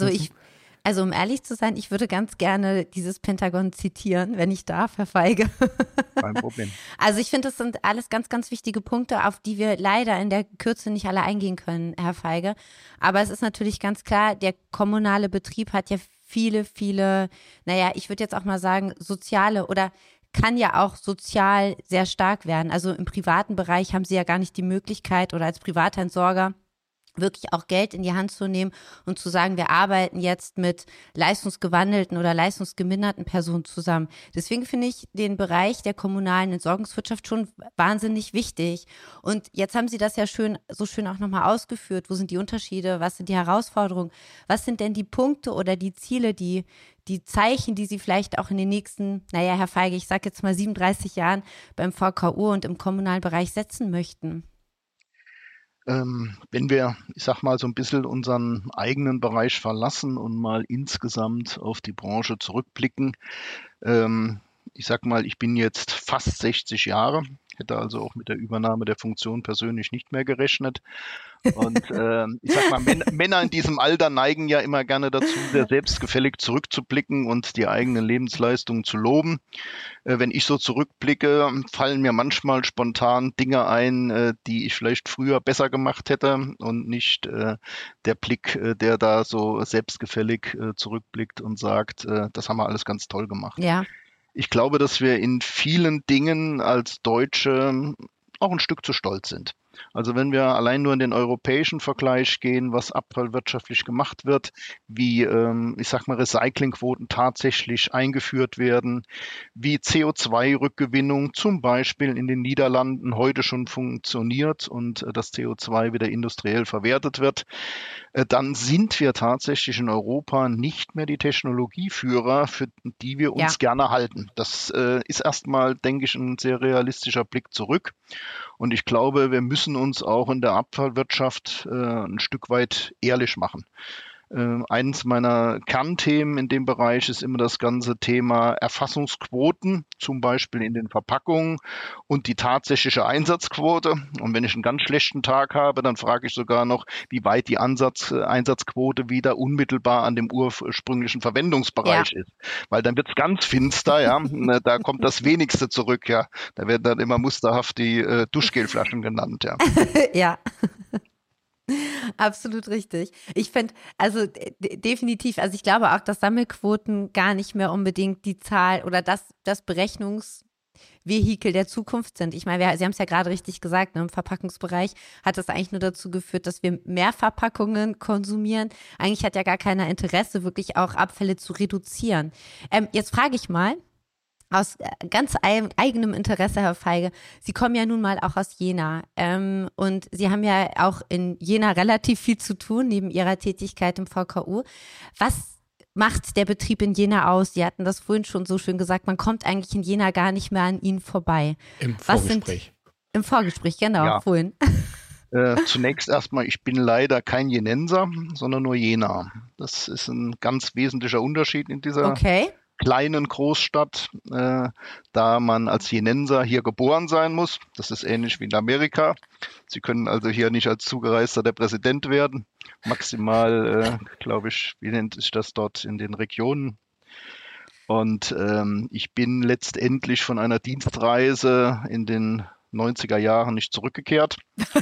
Also um ehrlich zu sein, ich würde ganz gerne dieses Pentagon zitieren, wenn ich darf, Herr Feige. Kein Problem. Also ich finde, das sind alles ganz, ganz wichtige Punkte, auf die wir leider in der Kürze nicht alle eingehen können, Herr Feige. Aber es ist natürlich ganz klar, der kommunale Betrieb hat ja viele, naja, ich würde jetzt auch mal sagen, soziale oder kann ja auch sozial sehr stark werden. Also im privaten Bereich haben Sie ja gar nicht die Möglichkeit oder als Privatentsorger wirklich auch Geld in die Hand zu nehmen und zu sagen, wir arbeiten jetzt mit leistungsgewandelten oder leistungsgeminderten Personen zusammen. Deswegen finde ich den Bereich der kommunalen Entsorgungswirtschaft schon wahnsinnig wichtig. Und jetzt haben Sie das ja so schön auch nochmal ausgeführt. Wo sind die Unterschiede? Was sind die Herausforderungen? Was sind denn die Punkte oder die Ziele, die Zeichen, die Sie vielleicht auch in den nächsten, naja, Herr Feige, ich sage jetzt mal 37 Jahren beim VKU und im kommunalen Bereich setzen möchten? Wenn wir, ich sag mal, so ein bisschen unseren eigenen Bereich verlassen und mal insgesamt auf die Branche zurückblicken, ich sag mal, ich bin jetzt fast 60 Jahre, hätte also auch mit der Übernahme der Funktion persönlich nicht mehr gerechnet. Und ich sag mal, Männer in diesem Alter neigen ja immer gerne dazu, sehr selbstgefällig zurückzublicken und die eigenen Lebensleistungen zu loben. Wenn ich so zurückblicke, fallen mir manchmal spontan Dinge ein, die ich vielleicht früher besser gemacht hätte und nicht der Blick, der da so selbstgefällig zurückblickt und sagt, das haben wir alles ganz toll gemacht. Ja. Ich glaube, dass wir in vielen Dingen als Deutsche auch ein Stück zu stolz sind. Also wenn wir allein nur in den europäischen Vergleich gehen, was abfallwirtschaftlich gemacht wird, wie, ich sag mal, Recyclingquoten tatsächlich eingeführt werden, wie CO2-Rückgewinnung zum Beispiel in den Niederlanden heute schon funktioniert und das CO2 wieder industriell verwertet wird, dann sind wir tatsächlich in Europa nicht mehr die Technologieführer, für die wir uns gerne halten. Das ist erstmal, denke ich, ein sehr realistischer Blick zurück. Und ich glaube, wir müssen uns auch in der Abfallwirtschaft ein Stück weit ehrlich machen. Eines meiner Kernthemen in dem Bereich ist immer das ganze Thema Erfassungsquoten, zum Beispiel in den Verpackungen und die tatsächliche Einsatzquote. Und wenn ich einen ganz schlechten Tag habe, dann frage ich sogar noch, wie weit die Einsatzquote wieder unmittelbar an dem ursprünglichen Verwendungsbereich ist. Weil dann wird es ganz finster, ja. Da kommt das Wenigste zurück, ja. Da werden dann immer musterhaft die Duschgelflaschen genannt, ja. Ja. Absolut richtig. Ich finde, also definitiv, also ich glaube auch, dass Sammelquoten gar nicht mehr unbedingt die Zahl oder das Berechnungsvehikel der Zukunft sind. Ich meine, Sie haben es ja gerade richtig gesagt, ne, im Verpackungsbereich hat das eigentlich nur dazu geführt, dass wir mehr Verpackungen konsumieren. Eigentlich hat ja gar keiner Interesse, wirklich auch Abfälle zu reduzieren. Jetzt frage ich mal, aus ganz eigenem Interesse, Herr Feige, Sie kommen ja nun mal auch aus Jena und Sie haben ja auch in Jena relativ viel zu tun, neben Ihrer Tätigkeit im VKU. Was macht der Betrieb in Jena aus? Sie hatten das vorhin schon so schön gesagt, man kommt eigentlich in Jena gar nicht mehr an Ihnen vorbei. Im Vorgespräch. Im Vorgespräch, genau, ja. Vorhin. Zunächst erstmal, ich bin leider kein Jenenser, sondern nur Jenaer. Das ist ein ganz wesentlicher Unterschied in dieser kleinen Großstadt, da man als Jenenser hier geboren sein muss. Das ist ähnlich wie in Amerika. Sie können also hier nicht als Zugereister der Präsident werden. Maximal, glaube ich, wie nennt sich das dort in den Regionen? Und ich bin letztendlich von einer Dienstreise in den 90er Jahren nicht zurückgekehrt.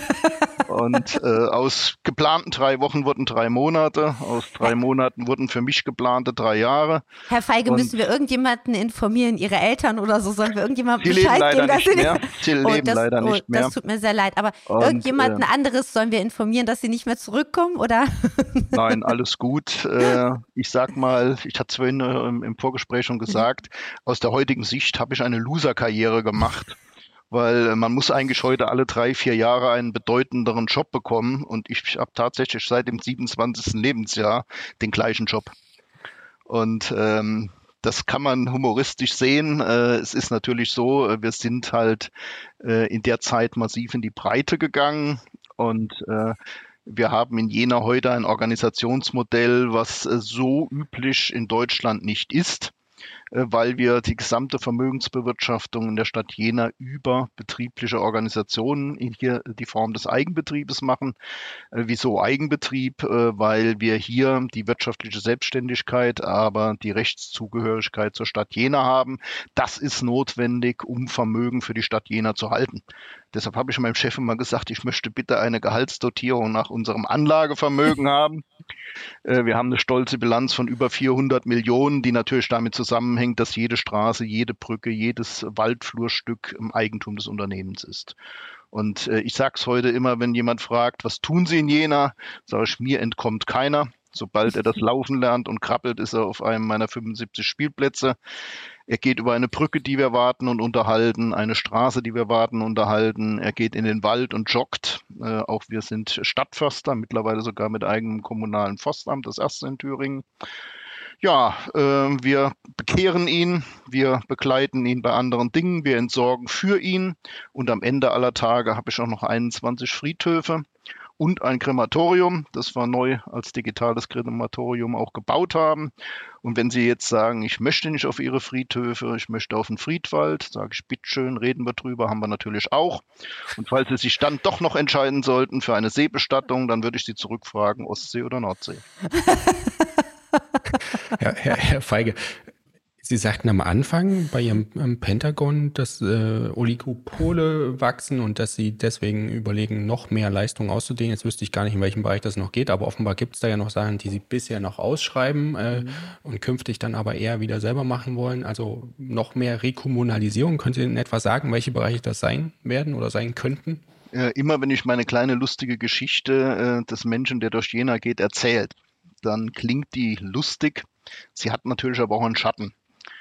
Und aus geplanten 3 Wochen wurden 3 Monate, aus 3 Monaten wurden für mich geplante 3 Jahre. Herr Feige, Und müssen wir irgendjemanden informieren, Ihre Eltern oder so, sollen wir irgendjemandem sie leben Bescheid leider geben? nicht mehr. Sie leben leider nicht mehr. Das tut mir sehr leid, aber Und, irgendjemanden anderes sollen wir informieren, dass Sie nicht mehr zurückkommen, oder? Nein, alles gut. Ich sag mal, ich hatte es vorhin im Vorgespräch schon gesagt, aus der heutigen Sicht habe ich eine Loser-Karriere gemacht. Weil man muss eigentlich heute alle 3, 4 Jahre einen bedeutenderen Job bekommen. Und ich habe tatsächlich seit dem 27. Lebensjahr den gleichen Job. Und das kann man humoristisch sehen. Es ist natürlich so, wir sind halt in der Zeit massiv in die Breite gegangen. Und wir haben in Jena heute ein Organisationsmodell, was so üblich in Deutschland nicht ist, weil wir die gesamte Vermögensbewirtschaftung in der Stadt Jena über betriebliche Organisationen in hier die Form des Eigenbetriebes machen. Wieso Eigenbetrieb? Weil wir hier die wirtschaftliche Selbstständigkeit, aber die Rechtszugehörigkeit zur Stadt Jena haben. Das ist notwendig, um Vermögen für die Stadt Jena zu halten. Deshalb habe ich meinem Chef immer gesagt, ich möchte bitte eine Gehaltsdotierung nach unserem Anlagevermögen haben. Wir haben eine stolze Bilanz von über 400 Millionen, die natürlich damit zusammenhängt, dass jede Straße, jede Brücke, jedes Waldflurstück im Eigentum des Unternehmens ist. Und ich sage es heute immer, wenn jemand fragt, was tun Sie in Jena, sage ich, mir entkommt keiner. Sobald er das Laufen lernt und krabbelt, ist er auf einem meiner 75 Spielplätze. Er geht über eine Brücke, die wir warten und unterhalten, eine Straße, die wir warten und unterhalten. Er geht in den Wald und joggt. Auch wir sind Stadtförster, mittlerweile sogar mit eigenem kommunalen Forstamt, das erste in Thüringen. Ja, wir bekehren ihn, wir begleiten ihn bei anderen Dingen, wir entsorgen für ihn. Und am Ende aller Tage habe ich auch noch 21 Friedhöfe und ein Krematorium, das wir neu als digitales Krematorium auch gebaut haben. Und wenn Sie jetzt sagen, ich möchte nicht auf Ihre Friedhöfe, ich möchte auf den Friedwald, sage ich, bitteschön, reden wir drüber, haben wir natürlich auch. Und falls Sie sich dann doch noch entscheiden sollten für eine Seebestattung, dann würde ich Sie zurückfragen, Ostsee oder Nordsee. Ja, Herr Feige, Sie sagten am Anfang bei Ihrem Pentagon, dass Oligopole wachsen und dass Sie deswegen überlegen, noch mehr Leistung auszudehnen. Jetzt wüsste ich gar nicht, in welchem Bereich das noch geht, aber offenbar gibt es da ja noch Sachen, die Sie bisher noch ausschreiben und künftig dann aber eher wieder selber machen wollen. Also noch mehr Rekommunalisierung. Können Sie in etwa sagen, welche Bereiche das sein werden oder sein könnten? Immer wenn ich meine kleine lustige Geschichte des Menschen, der durch Jena geht, erzählt, dann klingt die lustig. Sie hat natürlich aber auch einen Schatten.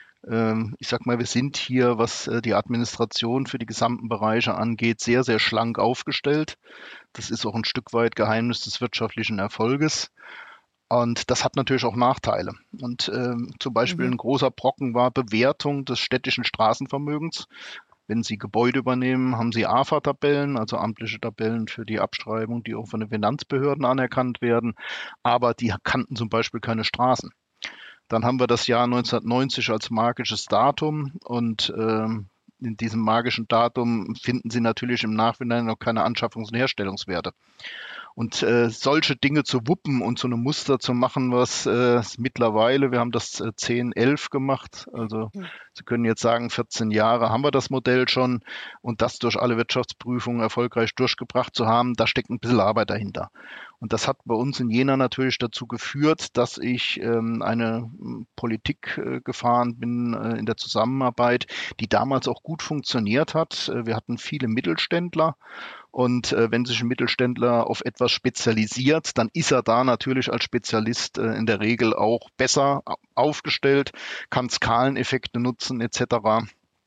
Ich sag mal, wir sind hier, was die Administration für die gesamten Bereiche angeht, sehr, sehr schlank aufgestellt. Das ist auch ein Stück weit Geheimnis des wirtschaftlichen Erfolges. Und das hat natürlich auch Nachteile. Und zum Beispiel ein großer Brocken war Bewertung des städtischen Straßenvermögens. Wenn Sie Gebäude übernehmen, haben Sie AFA-Tabellen, also amtliche Tabellen für die Abschreibung, die auch von den Finanzbehörden anerkannt werden. Aber die kannten zum Beispiel keine Straßen. Dann haben wir das Jahr 1990 als magisches Datum und in diesem magischen Datum finden Sie natürlich im Nachhinein noch keine Anschaffungs- und Herstellungswerte. Und solche Dinge zu wuppen und so eine Muster zu machen, was mittlerweile, wir haben das 10, 11 gemacht, also Sie können jetzt sagen, 14 Jahre haben wir das Modell schon und das durch alle Wirtschaftsprüfungen erfolgreich durchgebracht zu haben, da steckt ein bisschen Arbeit dahinter. Und das hat bei uns in Jena natürlich dazu geführt, dass ich eine Politik gefahren bin in der Zusammenarbeit, die damals auch gut funktioniert hat. Wir hatten viele Mittelständler. Und wenn sich ein Mittelständler auf etwas spezialisiert, dann ist er da natürlich als Spezialist in der Regel auch besser aufgestellt, kann Skaleneffekte nutzen etc.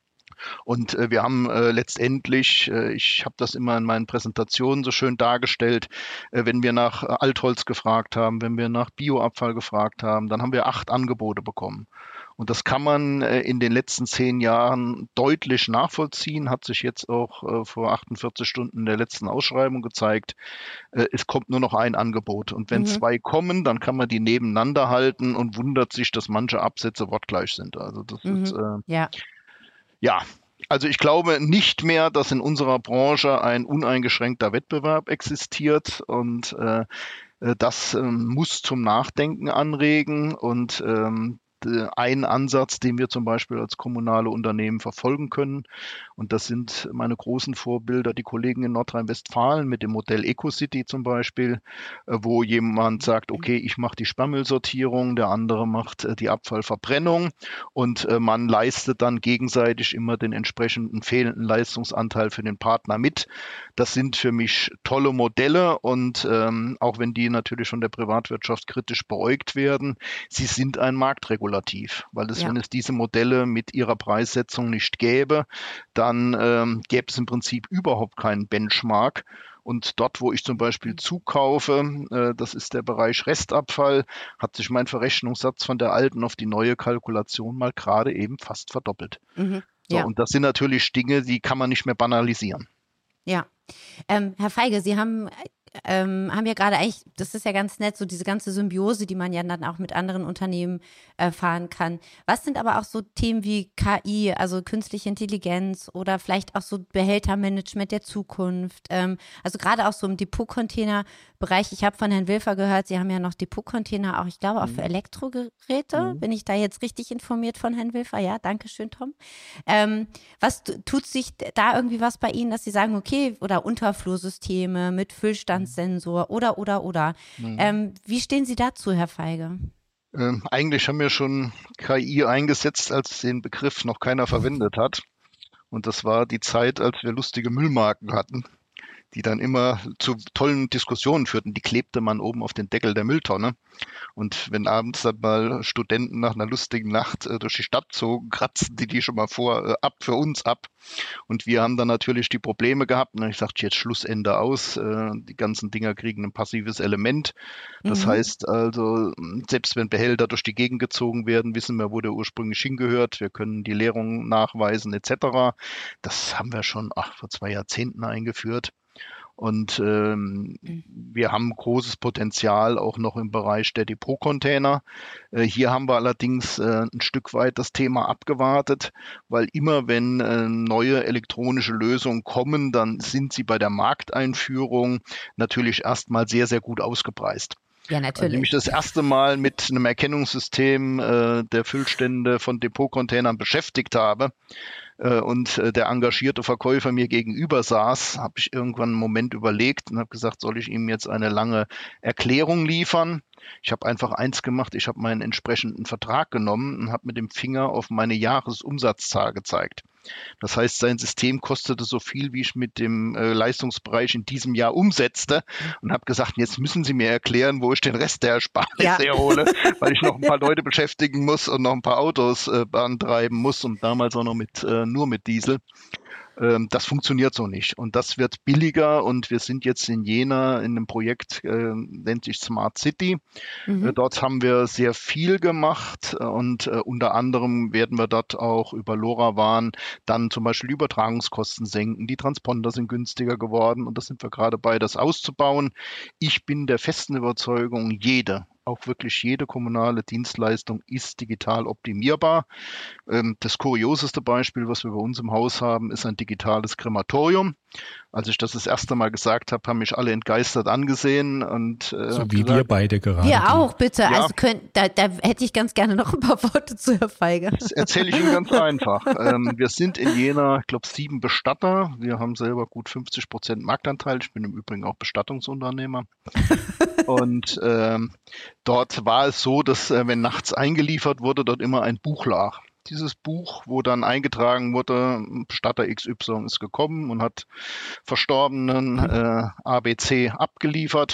Und wir haben letztendlich, ich habe das immer in meinen Präsentationen so schön dargestellt, wenn wir nach Altholz gefragt haben, wenn wir nach Bioabfall gefragt haben, dann haben wir 8 Angebote bekommen. Und das kann man in den letzten 10 Jahren deutlich nachvollziehen, hat sich jetzt auch vor 48 Stunden der letzten Ausschreibung gezeigt. Es kommt nur noch ein Angebot. Und wenn 2 kommen, dann kann man die nebeneinander halten und wundert sich, dass manche Absätze wortgleich sind. Also das ist, ja, also ich glaube nicht mehr, dass in unserer Branche ein uneingeschränkter Wettbewerb existiert und das muss zum Nachdenken anregen und ein Ansatz, den wir zum Beispiel als kommunale Unternehmen verfolgen können. Und das sind meine großen Vorbilder, die Kollegen in Nordrhein-Westfalen mit dem Modell EcoCity zum Beispiel, wo jemand sagt, okay, ich mache die Sperrmüllsortierung, der andere macht die Abfallverbrennung und man leistet dann gegenseitig immer den entsprechenden fehlenden Leistungsanteil für den Partner mit. Das sind für mich tolle Modelle und auch wenn die natürlich von der Privatwirtschaft kritisch beäugt werden, sie sind ein Marktregulativ, weil wenn es diese Modelle mit ihrer Preissetzung nicht gäbe, dann gäbe es im Prinzip überhaupt keinen Benchmark. Und dort, wo ich zum Beispiel zukaufe, das ist der Bereich Restabfall, hat sich mein Verrechnungssatz von der alten auf die neue Kalkulation mal gerade eben fast verdoppelt. Und das sind natürlich Dinge, die kann man nicht mehr banalisieren. Ja. Herr Feige, Sie haben ja gerade eigentlich, das ist ja ganz nett, so diese ganze Symbiose, die man ja dann auch mit anderen Unternehmen fahren kann. Was sind aber auch so Themen wie KI, also künstliche Intelligenz oder vielleicht auch so Behältermanagement der Zukunft? Also gerade auch so im Depotcontainer-Bereich. Ich habe von Herrn Wilfer gehört, Sie haben ja noch Depotcontainer auch, ich glaube, auch für Elektrogeräte. Bin ich da jetzt richtig informiert von Herrn Wilfer? Ja, danke schön, Tom. Was tut sich da irgendwie was bei Ihnen, dass Sie sagen, okay, oder Unterflursysteme mit Füllstandssensor oder. Wie stehen Sie dazu, Herr Feige? Eigentlich haben wir schon KI eingesetzt, als den Begriff noch keiner verwendet hat. Und das war die Zeit, als wir lustige Müllmarken hatten, die dann immer zu tollen Diskussionen führten. Die klebte man oben auf den Deckel der Mülltonne. Und wenn abends dann mal Studenten nach einer lustigen Nacht durch die Stadt zogen, kratzten die schon mal für uns ab. Und wir haben dann natürlich die Probleme gehabt. Und ich sagte, jetzt Schlussende aus. Die ganzen Dinger kriegen ein passives Element. Das heißt also, selbst wenn Behälter durch die Gegend gezogen werden, wissen wir, wo der ursprünglich hingehört. Wir können die Leerung nachweisen etc. Das haben wir schon vor 2 Jahrzehnten eingeführt. Und wir haben großes Potenzial auch noch im Bereich der Depotcontainer. Hier haben wir allerdings ein Stück weit das Thema abgewartet, weil immer wenn neue elektronische Lösungen kommen, dann sind sie bei der Markteinführung natürlich erstmal sehr, sehr gut ausgepreist. Ja, natürlich. Als ich mich das erste Mal mit einem Erkennungssystem der Füllstände von Depotcontainern beschäftigt habe, und der engagierte Verkäufer mir gegenüber saß, habe ich irgendwann einen Moment überlegt und habe gesagt, soll ich ihm jetzt eine lange Erklärung liefern? Ich habe einfach eins gemacht, ich habe meinen entsprechenden Vertrag genommen und habe mit dem Finger auf meine Jahresumsatzzahl gezeigt. Das heißt, sein System kostete so viel, wie ich mit dem Leistungsbereich in diesem Jahr umsetzte und habe gesagt, jetzt müssen Sie mir erklären, wo ich den Rest der Ersparnis herhole, weil ich noch ein paar Leute beschäftigen muss und noch ein paar Autos antreiben muss und damals auch noch nur mit Diesel. Das funktioniert so nicht und das wird billiger und wir sind jetzt in Jena in einem Projekt, nennt sich Smart City. Dort haben wir sehr viel gemacht und unter anderem werden wir dort auch über LoRaWAN dann zum Beispiel die Übertragungskosten senken. Die Transponder sind günstiger geworden und das sind wir gerade bei, das auszubauen. Ich bin der festen Überzeugung, auch wirklich jede kommunale Dienstleistung ist digital optimierbar. Das kurioseste Beispiel, was wir bei uns im Haus haben, ist ein digitales Krematorium. Als ich das erste Mal gesagt habe, haben mich alle entgeistert angesehen. Und, so wie wir beide gerade. Wir auch, bitte. Ja. Also da hätte ich ganz gerne noch ein paar Worte zu Herr Feige. Das erzähle ich Ihnen ganz einfach. Wir sind in Jena, ich glaube, 7 Bestatter. Wir haben selber gut 50% Marktanteil. Ich bin im Übrigen auch Bestattungsunternehmer. Und dort war es so, dass wenn nachts eingeliefert wurde, dort immer ein Buch lag. Dieses Buch, wo dann eingetragen wurde, Bestatter XY ist gekommen und hat Verstorbenen ABC abgeliefert.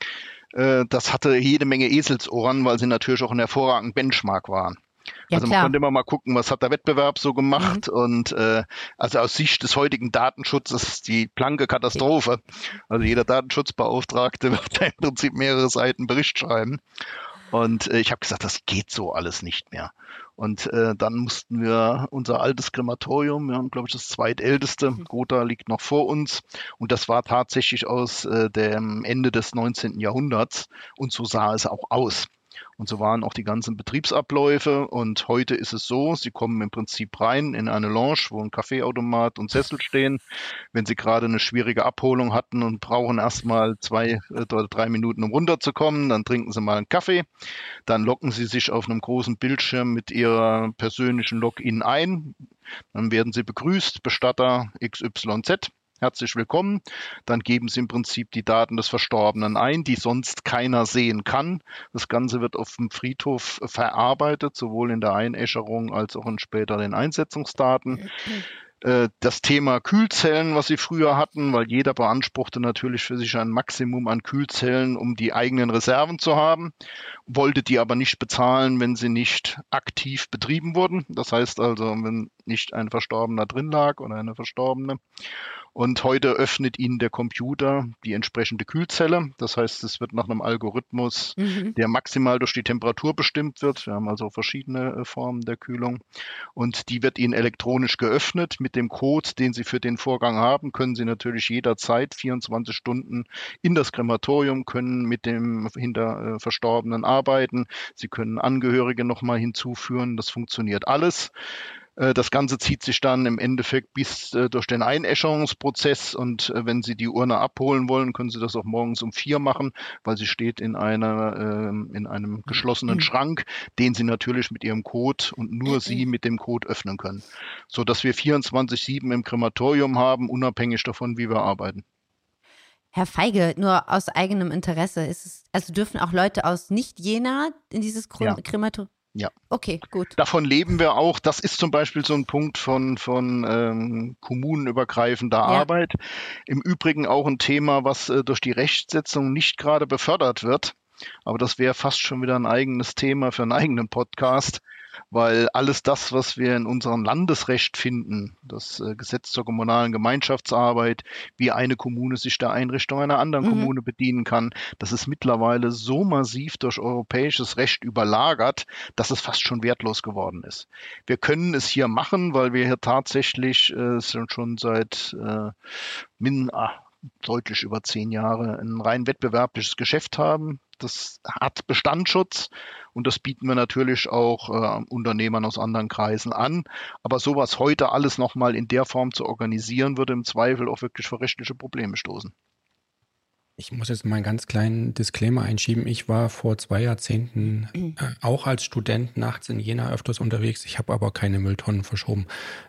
Das hatte jede Menge Eselsohren, weil sie natürlich auch ein hervorragender Benchmark waren. Ja, also man konnte immer mal gucken, was hat der Wettbewerb so gemacht und also aus Sicht des heutigen Datenschutzes ist die blanke Katastrophe. Also jeder Datenschutzbeauftragte wird da im Prinzip mehrere Seiten Bericht schreiben. Und ich habe gesagt, das geht so alles nicht mehr. Und dann mussten wir unser altes Krematorium, wir haben, glaube ich, das zweitälteste, Gotha liegt noch vor uns. Und das war tatsächlich aus dem Ende des 19. Jahrhunderts. Und so sah es auch aus. Und so waren auch die ganzen Betriebsabläufe. Und heute ist es so, Sie kommen im Prinzip rein in eine Lounge, wo ein Kaffeeautomat und Sessel stehen. Wenn Sie gerade eine schwierige Abholung hatten und brauchen erstmal 2 oder 3 Minuten, um runterzukommen, dann trinken Sie mal einen Kaffee. Dann loggen Sie sich auf einem großen Bildschirm mit Ihrer persönlichen Login ein. Dann werden Sie begrüßt, Bestatter XYZ. Herzlich willkommen. Dann geben Sie im Prinzip die Daten des Verstorbenen ein, die sonst keiner sehen kann. Das Ganze wird auf dem Friedhof verarbeitet, sowohl in der Einäscherung als auch in später den Einsetzungsdaten. Das Thema Kühlzellen, was Sie früher hatten, weil jeder beanspruchte natürlich für sich ein Maximum an Kühlzellen, um die eigenen Reserven zu haben, wollte die aber nicht bezahlen, wenn sie nicht aktiv betrieben wurden. Das heißt also, wenn nicht ein Verstorbener drin lag oder eine Verstorbene. Und heute öffnet Ihnen der Computer die entsprechende Kühlzelle. Das heißt, es wird nach einem Algorithmus, der maximal durch die Temperatur bestimmt wird. Wir haben also verschiedene Formen der Kühlung. Und die wird Ihnen elektronisch geöffnet. Mit dem Code, den Sie für den Vorgang haben, können Sie natürlich jederzeit 24 Stunden in das Krematorium, können mit dem hinter Verstorbenen arbeiten. Sie können Angehörige nochmal hinzufügen. Das funktioniert alles. Das Ganze zieht sich dann im Endeffekt bis durch den Einäscherungsprozess und wenn Sie die Urne abholen wollen, können Sie das auch morgens um 4 machen, weil sie steht in einem geschlossenen Schrank, den Sie natürlich mit Ihrem Code und nur Sie mit dem Code öffnen können, sodass wir 24/7 im Krematorium haben, unabhängig davon, wie wir arbeiten. Herr Feige, nur aus eigenem Interesse, also dürfen auch Leute aus Nicht-Jena in dieses Krematorium? Ja. Okay, gut. Davon leben wir auch. Das ist zum Beispiel so ein Punkt von kommunenübergreifender Arbeit. Im Übrigen auch ein Thema, was durch die Rechtsetzung nicht gerade befördert wird. Aber das wäre fast schon wieder ein eigenes Thema für einen eigenen Podcast, weil alles das, was wir in unserem Landesrecht finden, das Gesetz zur kommunalen Gemeinschaftsarbeit, wie eine Kommune sich der Einrichtung einer anderen Kommune bedienen kann, das ist mittlerweile so massiv durch europäisches Recht überlagert, dass es fast schon wertlos geworden ist. Wir können es hier machen, weil wir hier tatsächlich schon seit deutlich über 10 Jahre ein rein wettbewerbliches Geschäft haben. Das hat Bestandsschutz und das bieten wir natürlich auch Unternehmern aus anderen Kreisen an. Aber sowas heute alles nochmal in der Form zu organisieren, würde im Zweifel auch wirklich vor rechtliche Probleme stoßen. Ich muss jetzt mal einen ganz kleinen Disclaimer einschieben. Ich war vor 2 Jahrzehnten auch als Student nachts in Jena öfters unterwegs. Ich habe aber keine Mülltonnen verschoben.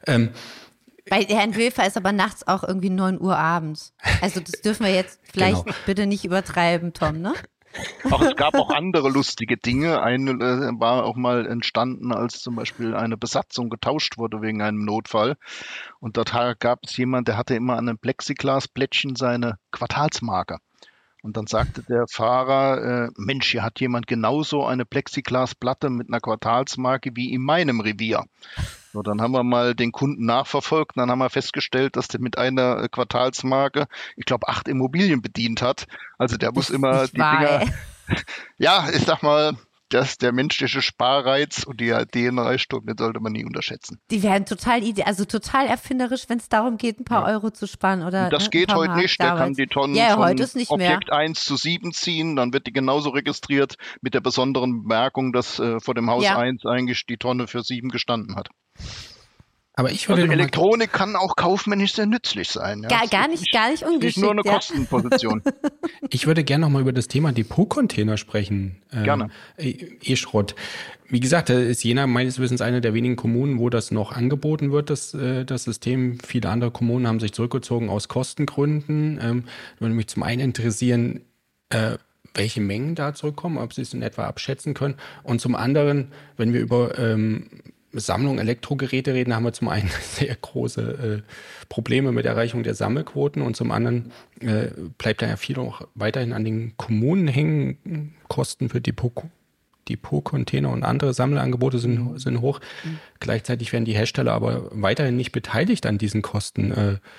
Bei Herrn Wöfer ist aber nachts auch irgendwie 9 Uhr abends. Also das dürfen wir jetzt vielleicht bitte nicht übertreiben, Tom, ne? Auch es gab auch andere lustige Dinge. Eine war auch mal entstanden, als zum Beispiel eine Besatzung getauscht wurde wegen einem Notfall. Und dort gab es jemanden, der hatte immer an einem Plexiglasplättchen seine Quartalsmarke. Und dann sagte der Fahrer, Mensch, hier hat jemand genauso eine Plexiglasplatte mit einer Quartalsmarke wie in meinem Revier. So, dann haben wir mal den Kunden nachverfolgt und dann haben wir festgestellt, dass der mit einer Quartalsmarke, ich glaube, 8 Immobilien bedient hat. Also der muss immer die Dinger... Ja, ich sag mal, der menschliche Sparreiz und die DNA-Reichtum, den sollte man nie unterschätzen. Die wären total erfinderisch, wenn es darum geht, ein paar Euro zu sparen. Oder, das geht heute nicht. Der kann die Tonnen von Objekt 1 zu 7 ziehen, dann wird die genauso registriert mit der besonderen Bemerkung, dass vor dem Haus 1 eigentlich die Tonne für 7 gestanden hat. Aber ich würde Elektronik kann auch kaufmännisch sehr nützlich sein. Ja. Gar nicht ungeschickt. Nicht nur eine Kostenposition. Ich würde gerne noch mal über das Thema Depotcontainer sprechen. Gerne. E-Schrott. Wie gesagt, da ist Jena meines Wissens eine der wenigen Kommunen, wo das noch angeboten wird, das System. Viele andere Kommunen haben sich zurückgezogen aus Kostengründen. Würde mich zum einen interessieren, welche Mengen da zurückkommen, ob Sie es in etwa abschätzen können. Und zum anderen, wenn wir über Sammlung Elektrogeräte reden, haben wir zum einen sehr große Probleme mit Erreichung der Sammelquoten und zum anderen bleibt da ja viel auch weiterhin an den Kommunen hängen. Kosten für Depotcontainer und andere Sammelangebote sind hoch. Gleichzeitig werden die Hersteller aber weiterhin nicht beteiligt an diesen Kosten.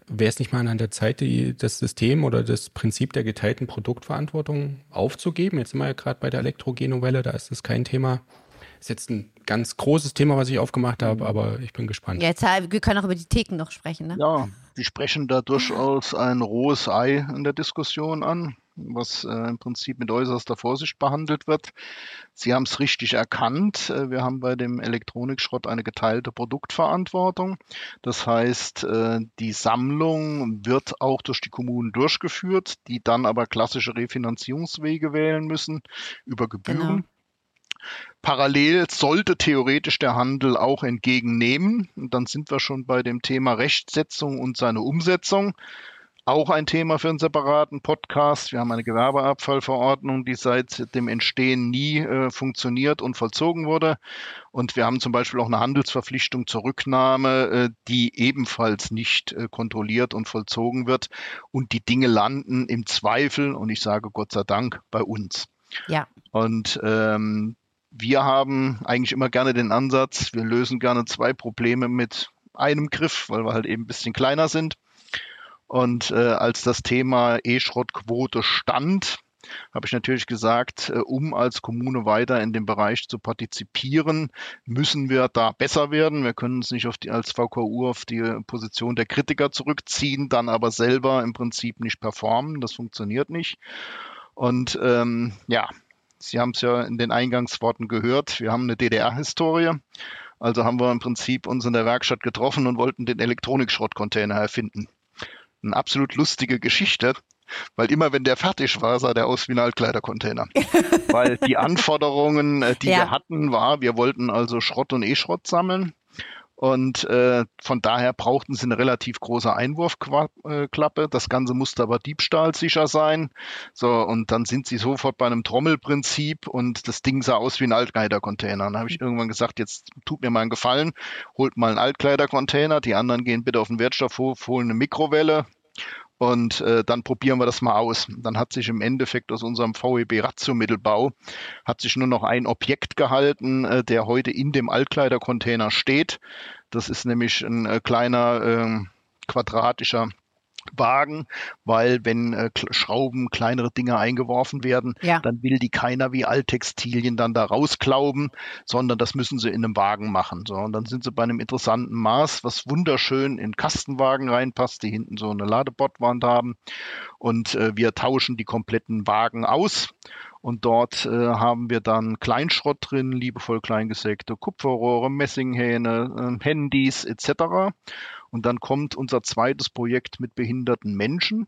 wäre es nicht mal an der Zeit, das System oder das Prinzip der geteilten Produktverantwortung aufzugeben? Jetzt sind wir ja gerade bei der Elektrogenovelle, da ist das kein Thema. Ist jetzt ein ganz großes Thema, was ich aufgemacht habe, aber ich bin gespannt. Jetzt, wir können auch über die Theken noch sprechen, ne? Ja, Sie sprechen da durchaus ein rohes Ei in der Diskussion an, was im Prinzip mit äußerster Vorsicht behandelt wird. Sie haben es richtig erkannt. Wir haben bei dem Elektronikschrott eine geteilte Produktverantwortung. Das heißt, die Sammlung wird auch durch die Kommunen durchgeführt, die dann aber klassische Refinanzierungswege wählen müssen über Gebühren. Genau. Parallel sollte theoretisch der Handel auch entgegennehmen. Und dann sind wir schon bei dem Thema Rechtsetzung und seine Umsetzung. Auch ein Thema für einen separaten Podcast. Wir haben eine Gewerbeabfallverordnung, die seit dem Entstehen nie funktioniert und vollzogen wurde. Und wir haben zum Beispiel auch eine Handelsverpflichtung zur Rücknahme, die ebenfalls nicht kontrolliert und vollzogen wird. Und die Dinge landen im Zweifel, und ich sage Gott sei Dank, bei uns. Ja. Und wir haben eigentlich immer gerne den Ansatz, wir lösen gerne 2 Probleme mit einem Griff, weil wir halt eben ein bisschen kleiner sind. Und als das Thema E-Schrottquote stand, habe ich natürlich gesagt, um als Kommune weiter in dem Bereich zu partizipieren, müssen wir da besser werden. Wir können uns nicht als VKU auf die Position der Kritiker zurückziehen, dann aber selber im Prinzip nicht performen. Das funktioniert nicht. Und Sie haben es ja in den Eingangsworten gehört, wir haben eine DDR-Historie. Also haben wir im Prinzip uns in der Werkstatt getroffen und wollten den Elektronikschrottcontainer erfinden. Eine absolut lustige Geschichte, weil immer wenn der fertig war, sah der aus wie ein Altkleidercontainer. Weil die Anforderungen, die wir hatten, wir wollten also Schrott und E-Schrott sammeln. Und von daher brauchten sie eine relativ große Einwurfklappe. Das Ganze musste aber diebstahlsicher sein. So, und dann sind sie sofort bei einem Trommelprinzip und das Ding sah aus wie ein Altkleidercontainer. Dann habe ich irgendwann gesagt, jetzt tut mir mal einen Gefallen, holt mal einen Altkleidercontainer. Die anderen gehen bitte auf den Wertstoffhof, holen eine Mikrowelle. Und dann probieren wir das mal aus. Dann hat sich im Endeffekt aus unserem VEB-Ratiomittelbau hat sich nur noch ein Objekt gehalten, der heute in dem Altkleidercontainer steht. Das ist nämlich ein kleiner quadratischer Wagen, weil wenn Schrauben, kleinere Dinge eingeworfen werden, dann will die keiner wie Alttextilien dann da rausklauben, sondern das müssen sie in einem Wagen machen. So, und dann sind sie bei einem interessanten Maß, was wunderschön in Kastenwagen reinpasst, die hinten so eine Ladebordwand haben. Und wir tauschen die kompletten Wagen aus. Und dort haben wir dann Kleinschrott drin, liebevoll kleingesägte Kupferrohre, Messinghähne, Handys etc. Und dann kommt unser zweites Projekt mit behinderten Menschen.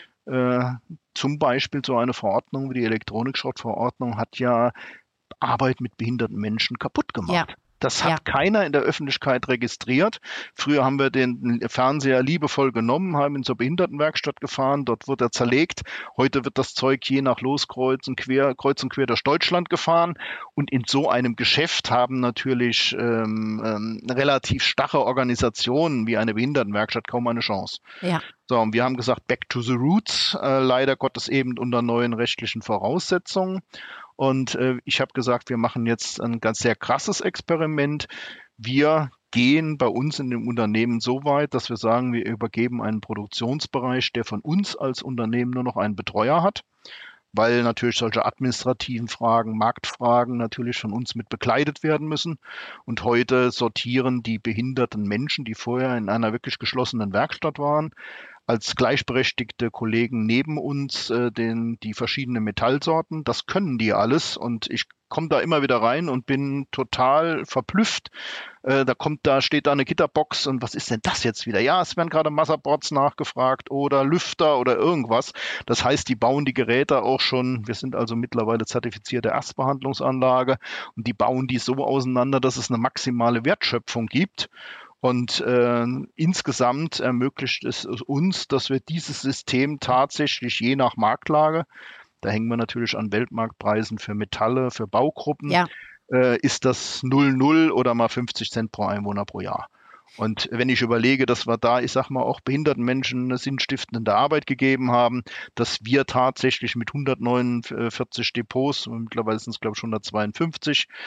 Zum Beispiel so eine Verordnung wie die Elektronikschrottverordnung hat ja Arbeit mit behinderten Menschen kaputt gemacht. Ja. Das hat keiner in der Öffentlichkeit registriert. Früher haben wir den Fernseher liebevoll genommen, haben ihn zur Behindertenwerkstatt gefahren, dort wird er zerlegt. Heute wird das Zeug je nach Loskreuz und quer durch Deutschland gefahren. Und in so einem Geschäft haben natürlich relativ starre Organisationen wie eine Behindertenwerkstatt kaum eine Chance. Ja. So, und wir haben gesagt, back to the roots, leider Gottes eben unter neuen rechtlichen Voraussetzungen. Und ich habe gesagt, wir machen jetzt ein ganz sehr krasses Experiment. Wir gehen bei uns in dem Unternehmen so weit, dass wir sagen, wir übergeben einen Produktionsbereich, der von uns als Unternehmen nur noch einen Betreuer hat, weil natürlich solche administrativen Fragen, Marktfragen natürlich von uns mit begleitet werden müssen. Und heute sortieren die behinderten Menschen, die vorher in einer wirklich geschlossenen Werkstatt waren, als gleichberechtigte Kollegen neben uns die verschiedenen Metallsorten. Das können die alles und ich komme da immer wieder rein und bin total verblüfft. Da steht da eine Gitterbox und was ist denn das jetzt wieder? Ja, es werden gerade Motherboards nachgefragt oder Lüfter oder irgendwas. Das heißt, die bauen die Geräte auch schon, wir sind also mittlerweile zertifizierte Erstbehandlungsanlage und die bauen die so auseinander, dass es eine maximale Wertschöpfung gibt. Und insgesamt ermöglicht es uns, dass wir dieses System tatsächlich je nach Marktlage, da hängen wir natürlich an Weltmarktpreisen für Metalle, für Baugruppen, ist das 0,0 oder mal 50 Cent pro Einwohner pro Jahr. Und wenn ich überlege, dass wir da, ich sag mal, auch behinderten Menschen eine sinnstiftende Arbeit gegeben haben, dass wir tatsächlich mit 149 Depots, mittlerweile sind es glaube ich 152,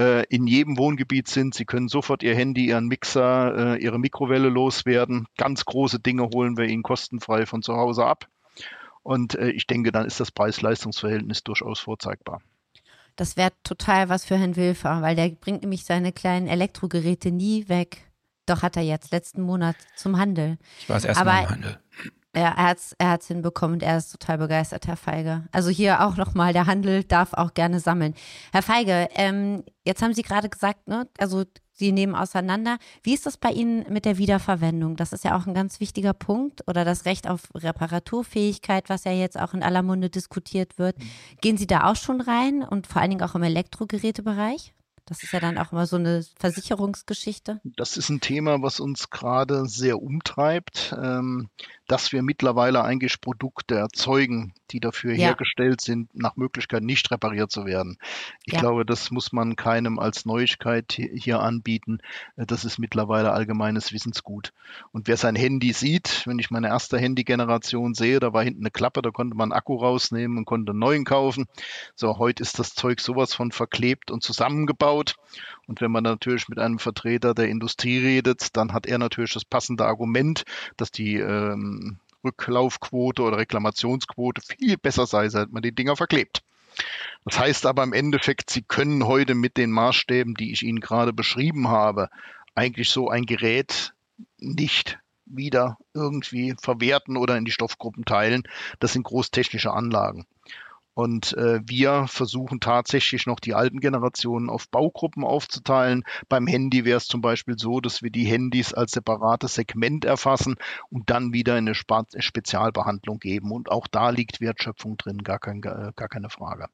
in jedem Wohngebiet sind. Sie können sofort Ihr Handy, Ihren Mixer, Ihre Mikrowelle loswerden. Ganz große Dinge holen wir Ihnen kostenfrei von zu Hause ab. Und ich denke, dann ist das Preis-Leistungs-Verhältnis durchaus vorzeigbar. Das wäre total was für Herrn Wilfer, weil der bringt nämlich seine kleinen Elektrogeräte nie weg. Doch hat er jetzt letzten Monat zum Handel. Ich war das erste Mal im Handel. Ja, er hat's hinbekommen und er ist total begeistert, Herr Feige. Also hier auch nochmal, der Handel darf auch gerne sammeln. Herr Feige, jetzt haben Sie gerade gesagt, ne, also Sie nehmen auseinander. Wie ist das bei Ihnen mit der Wiederverwendung? Das ist ja auch ein ganz wichtiger Punkt. Oder das Recht auf Reparaturfähigkeit, was ja jetzt auch in aller Munde diskutiert wird. Gehen Sie da auch schon rein und vor allen Dingen auch im Elektrogerätebereich? Das ist ja dann auch immer so eine Versicherungsgeschichte. Das ist ein Thema, was uns gerade sehr umtreibt, dass wir mittlerweile eigentlich Produkte erzeugen, die dafür hergestellt sind, nach Möglichkeit nicht repariert zu werden. Ich glaube, das muss man keinem als Neuigkeit hier anbieten. Das ist mittlerweile allgemeines Wissensgut. Und wer sein Handy sieht, wenn ich meine erste Handy-Generation sehe, da war hinten eine Klappe, da konnte man einen Akku rausnehmen und konnte einen neuen kaufen. So, heute ist das Zeug sowas von verklebt und zusammengebaut. Und wenn man natürlich mit einem Vertreter der Industrie redet, dann hat er natürlich das passende Argument, dass die Rücklaufquote oder Reklamationsquote viel besser sei, seit man die Dinger verklebt. Das heißt aber im Endeffekt, Sie können heute mit den Maßstäben, die ich Ihnen gerade beschrieben habe, eigentlich so ein Gerät nicht wieder irgendwie verwerten oder in die Stoffgruppen teilen. Das sind großtechnische Anlagen. Und wir versuchen tatsächlich noch die alten Generationen auf Baugruppen aufzuteilen. Beim Handy wäre es zum Beispiel so, dass wir die Handys als separates Segment erfassen und dann wieder in eine Spezialbehandlung geben. Und auch da liegt Wertschöpfung drin, gar keine Frage.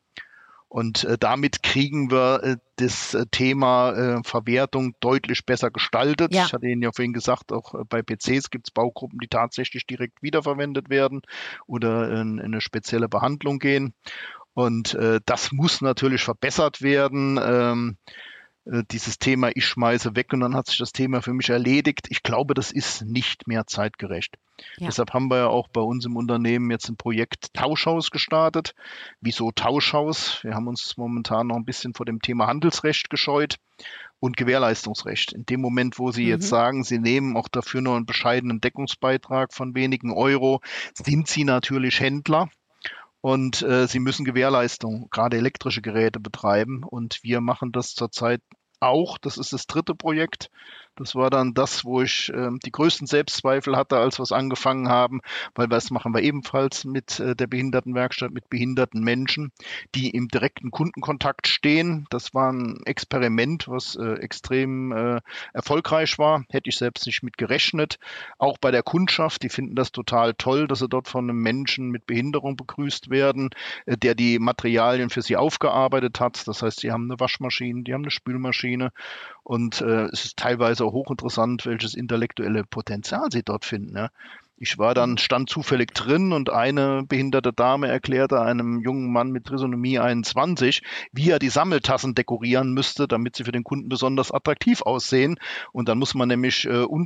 Und damit kriegen wir das Thema Verwertung deutlich besser gestaltet. Ja. Ich hatte Ihnen ja vorhin gesagt, auch bei PCs gibt es Baugruppen, die tatsächlich direkt wiederverwendet werden oder in eine spezielle Behandlung gehen. Und das muss natürlich verbessert werden. Dieses Thema, ich schmeiße weg und dann hat sich das Thema für mich erledigt. Ich glaube, das ist nicht mehr zeitgerecht. Ja. Deshalb haben wir ja auch bei uns im Unternehmen jetzt ein Projekt Tauschhaus gestartet. Wieso Tauschhaus? Wir haben uns momentan noch ein bisschen vor dem Thema Handelsrecht gescheut und Gewährleistungsrecht. In dem Moment, wo Sie jetzt sagen, Sie nehmen auch dafür nur einen bescheidenen Deckungsbeitrag von wenigen Euro, sind Sie natürlich Händler. Und sie müssen Gewährleistung, gerade elektrische Geräte betreiben. Und wir machen das zurzeit auch. Das ist das dritte Projekt. Das war dann das, wo ich die größten Selbstzweifel hatte, als wir es angefangen haben, weil das machen wir ebenfalls mit der Behindertenwerkstatt, mit behinderten Menschen, die im direkten Kundenkontakt stehen. Das war ein Experiment, was extrem erfolgreich war. Hätte ich selbst nicht mit gerechnet. Auch bei der Kundschaft, die finden das total toll, dass sie dort von einem Menschen mit Behinderung begrüßt werden, der die Materialien für sie aufgearbeitet hat. Das heißt, sie haben eine Waschmaschine, die haben eine Spülmaschine und es ist teilweise auch hochinteressant, welches intellektuelle Potenzial sie dort finden. Ja. Ich stand zufällig drin und eine behinderte Dame erklärte einem jungen Mann mit Trisomie 21, wie er die Sammeltassen dekorieren müsste, damit sie für den Kunden besonders attraktiv aussehen. Und dann muss man nämlich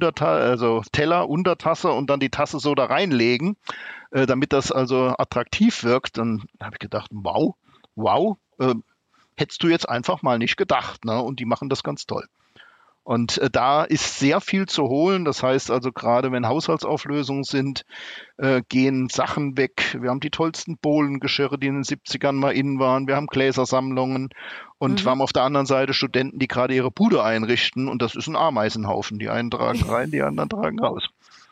Teller, Untertasse und dann die Tasse so da reinlegen, damit das also attraktiv wirkt. Dann habe ich gedacht, wow, hättest du jetzt einfach mal nicht gedacht. Ne? Und die machen das ganz toll. Und da ist sehr viel zu holen. Das heißt also, gerade wenn Haushaltsauflösungen sind, gehen Sachen weg. Wir haben die tollsten Bohlengeschirre, die in den 70ern mal in waren. Wir haben Gläsersammlungen. Und wir haben auf der anderen Seite Studenten, die gerade ihre Bude einrichten. Und das ist ein Ameisenhaufen. Die einen tragen rein, die anderen tragen raus.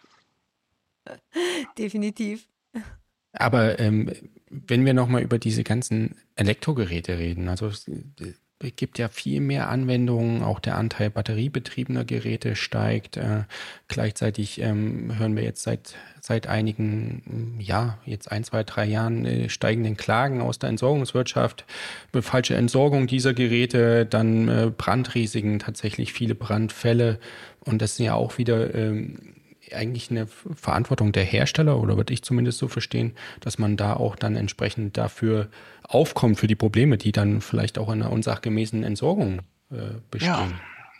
Definitiv. Aber wenn wir nochmal über diese ganzen Elektrogeräte reden, also es gibt ja viel mehr Anwendungen, auch der Anteil batteriebetriebener Geräte steigt. Gleichzeitig hören wir jetzt seit einigen, jetzt 1, 2, 3 Jahren steigenden Klagen aus der Entsorgungswirtschaft, falsche Entsorgung dieser Geräte, dann Brandrisiken, tatsächlich viele Brandfälle. Und das sind ja auch wieder eigentlich eine Verantwortung der Hersteller, oder würde ich zumindest so verstehen, dass man da auch dann entsprechend dafür aufkommt für die Probleme, die dann vielleicht auch in einer unsachgemäßen Entsorgung bestehen.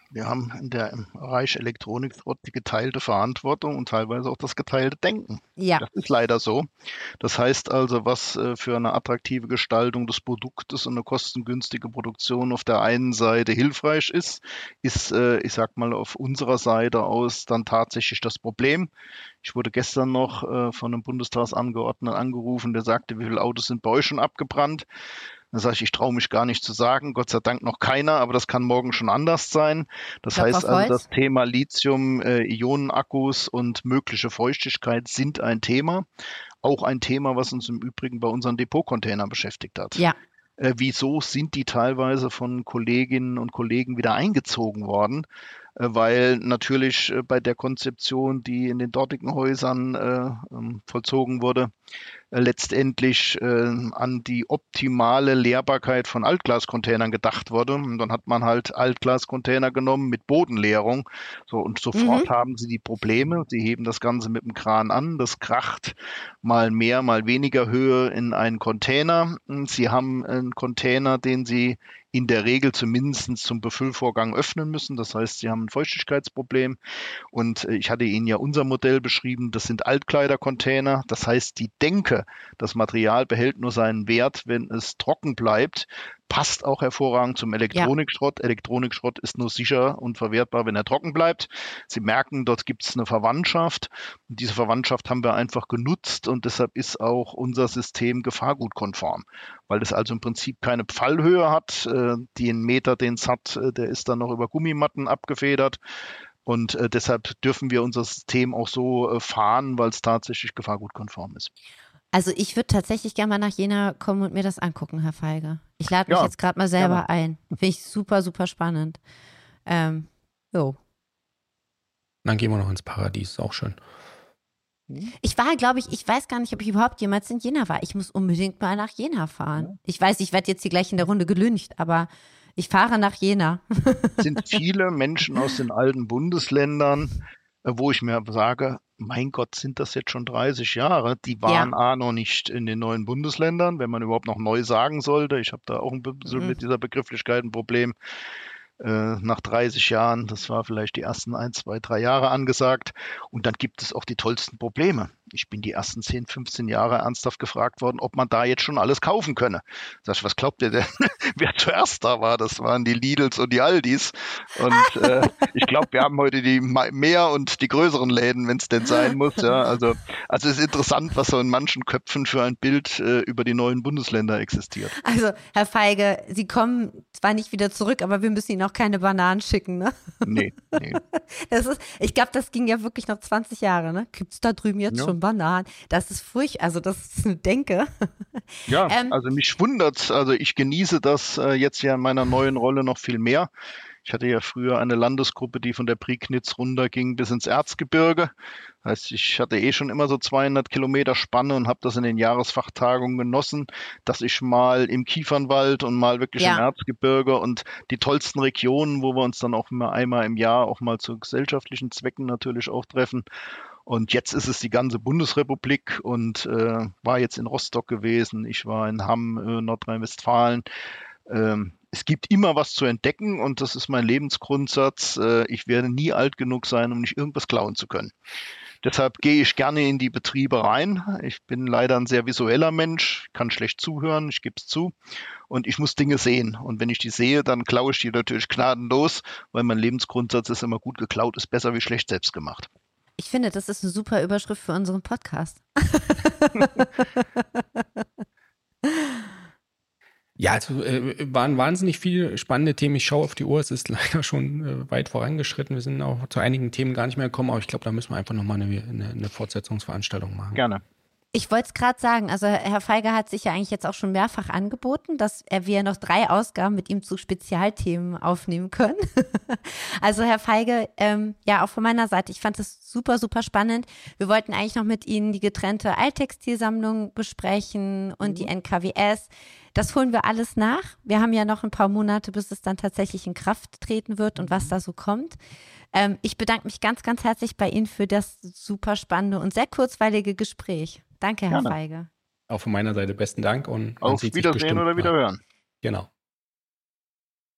Wir haben im Bereich Elektronikschrott die geteilte Verantwortung und teilweise auch das geteilte Denken. Ja. Das ist leider so. Das heißt also, was für eine attraktive Gestaltung des Produktes und eine kostengünstige Produktion auf der einen Seite hilfreich ist, ich sag mal, auf unserer Seite aus dann tatsächlich das Problem. Ich wurde gestern noch von einem Bundestagsabgeordneten angerufen, der sagte, wie viele Autos sind bei euch schon abgebrannt? Dann sage ich traue mich gar nicht zu sagen, Gott sei Dank noch keiner, aber das kann morgen schon anders sein. Das heißt also, das Thema Lithium, Ionenakkus und mögliche Feuchtigkeit sind ein Thema. Auch ein Thema, was uns im Übrigen bei unseren Depotcontainern beschäftigt hat. Ja. Wieso sind die teilweise von Kolleginnen und Kollegen wieder eingezogen worden? Weil natürlich bei der Konzeption, die in den dortigen Häusern vollzogen wurde, letztendlich an die optimale Leerbarkeit von Altglascontainern gedacht wurde. Und dann hat man halt Altglascontainer genommen mit Bodenleerung. So, und sofort haben sie die Probleme. Sie heben das Ganze mit dem Kran an. Das kracht mal mehr, mal weniger Höhe in einen Container. Sie haben einen Container, den sie in der Regel zumindest zum Befüllvorgang öffnen müssen. Das heißt, sie haben ein Feuchtigkeitsproblem. Und ich hatte Ihnen ja unser Modell beschrieben. Das sind Altkleidercontainer. Das heißt, die Denke, das Material behält nur seinen Wert, wenn es trocken bleibt, passt auch hervorragend zum Elektronikschrott. Ja. Elektronikschrott ist nur sicher und verwertbar, wenn er trocken bleibt. Sie merken, dort gibt es eine Verwandtschaft. Und diese Verwandtschaft haben wir einfach genutzt und deshalb ist auch unser System gefahrgutkonform, weil es also im Prinzip keine Pfallhöhe hat. Den Meter, den es hat, der ist dann noch über Gummimatten abgefedert. Und deshalb dürfen wir unser System auch so fahren, weil es tatsächlich gefahrgutkonform ist. Also ich würde tatsächlich gerne mal nach Jena kommen und mir das angucken, Herr Feige. Ich lade mich jetzt gerade mal selber ein. Finde ich super, super spannend. Jo. Dann gehen wir noch ins Paradies, ist auch schön. Ich war, glaube ich weiß gar nicht, ob ich überhaupt jemals in Jena war. Ich muss unbedingt mal nach Jena fahren. Ich weiß, ich werde jetzt hier gleich in der Runde gelüncht, aber ich fahre nach Jena. Es sind viele Menschen aus den alten Bundesländern, wo ich mir sage, mein Gott, sind das jetzt schon 30 Jahre? Die waren noch nicht in den neuen Bundesländern, wenn man überhaupt noch neu sagen sollte. Ich habe da auch ein bisschen mit dieser Begrifflichkeit ein Problem. Nach 30 Jahren, das war vielleicht die ersten 1, 2, 3 Jahre angesagt. Und dann gibt es auch die tollsten Probleme. Ich bin die ersten 10, 15 Jahre ernsthaft gefragt worden, ob man da jetzt schon alles kaufen könne. Sag ich, was glaubt ihr denn, wer zuerst da war? Das waren die Lidls und die Aldis. Und ich glaube, wir haben heute die mehr und die größeren Läden, wenn es denn sein muss. Ja. Also es ist interessant, was so in manchen Köpfen für ein Bild über die neuen Bundesländer existiert. Also, Herr Feige, Sie kommen zwar nicht wieder zurück, aber wir müssen Ihnen auch keine Bananen schicken, ne? Nee. Ich glaube, das ging ja wirklich noch 20 Jahre, ne? Gibt es da drüben jetzt schon Bananen? Das ist furchtbar, also das ist eine Denke. Ja, also mich wundert's, also ich genieße das jetzt ja in meiner neuen Rolle noch viel mehr. Ich hatte ja früher eine Landesgruppe, die von der Prignitz runterging bis ins Erzgebirge. Das heißt, ich hatte schon immer so 200 Kilometer Spanne und habe das in den Jahresfachtagungen genossen, dass ich mal im Kiefernwald und mal wirklich im Erzgebirge und die tollsten Regionen, wo wir uns dann auch immer einmal im Jahr auch mal zu gesellschaftlichen Zwecken natürlich auch treffen. Und jetzt ist es die ganze Bundesrepublik und war jetzt in Rostock gewesen, ich war in Hamm, Nordrhein-Westfalen. Es gibt immer was zu entdecken und das ist mein Lebensgrundsatz. Ich werde nie alt genug sein, um nicht irgendwas klauen zu können. Deshalb gehe ich gerne in die Betriebe rein. Ich bin leider ein sehr visueller Mensch, kann schlecht zuhören, ich gebe es zu. Und ich muss Dinge sehen. Und wenn ich die sehe, dann klaue ich die natürlich gnadenlos, weil mein Lebensgrundsatz ist immer, gut geklaut ist besser wie schlecht selbst gemacht. Ich finde, das ist eine super Überschrift für unseren Podcast. Ja, also waren wahnsinnig viele spannende Themen. Ich schaue auf die Uhr, es ist leider schon weit vorangeschritten. Wir sind auch zu einigen Themen gar nicht mehr gekommen, aber ich glaube, da müssen wir einfach nochmal eine Fortsetzungsveranstaltung machen. Gerne. Ich wollte es gerade sagen, also Herr Feige hat sich ja eigentlich jetzt auch schon mehrfach angeboten, dass wir noch 3 Ausgaben mit ihm zu Spezialthemen aufnehmen können. Also Herr Feige, auch von meiner Seite, ich fand das super, super spannend. Wir wollten eigentlich noch mit Ihnen die getrennte Alttextilsammlung besprechen und die NKWS. Das holen wir alles nach. Wir haben ja noch ein paar Monate, bis es dann tatsächlich in Kraft treten wird und was da so kommt. Ich bedanke mich ganz, ganz herzlich bei Ihnen für das super spannende und sehr kurzweilige Gespräch. Danke, Herr Feige. Auch von meiner Seite besten Dank und auf Wiedersehen oder Wiederhören. Genau.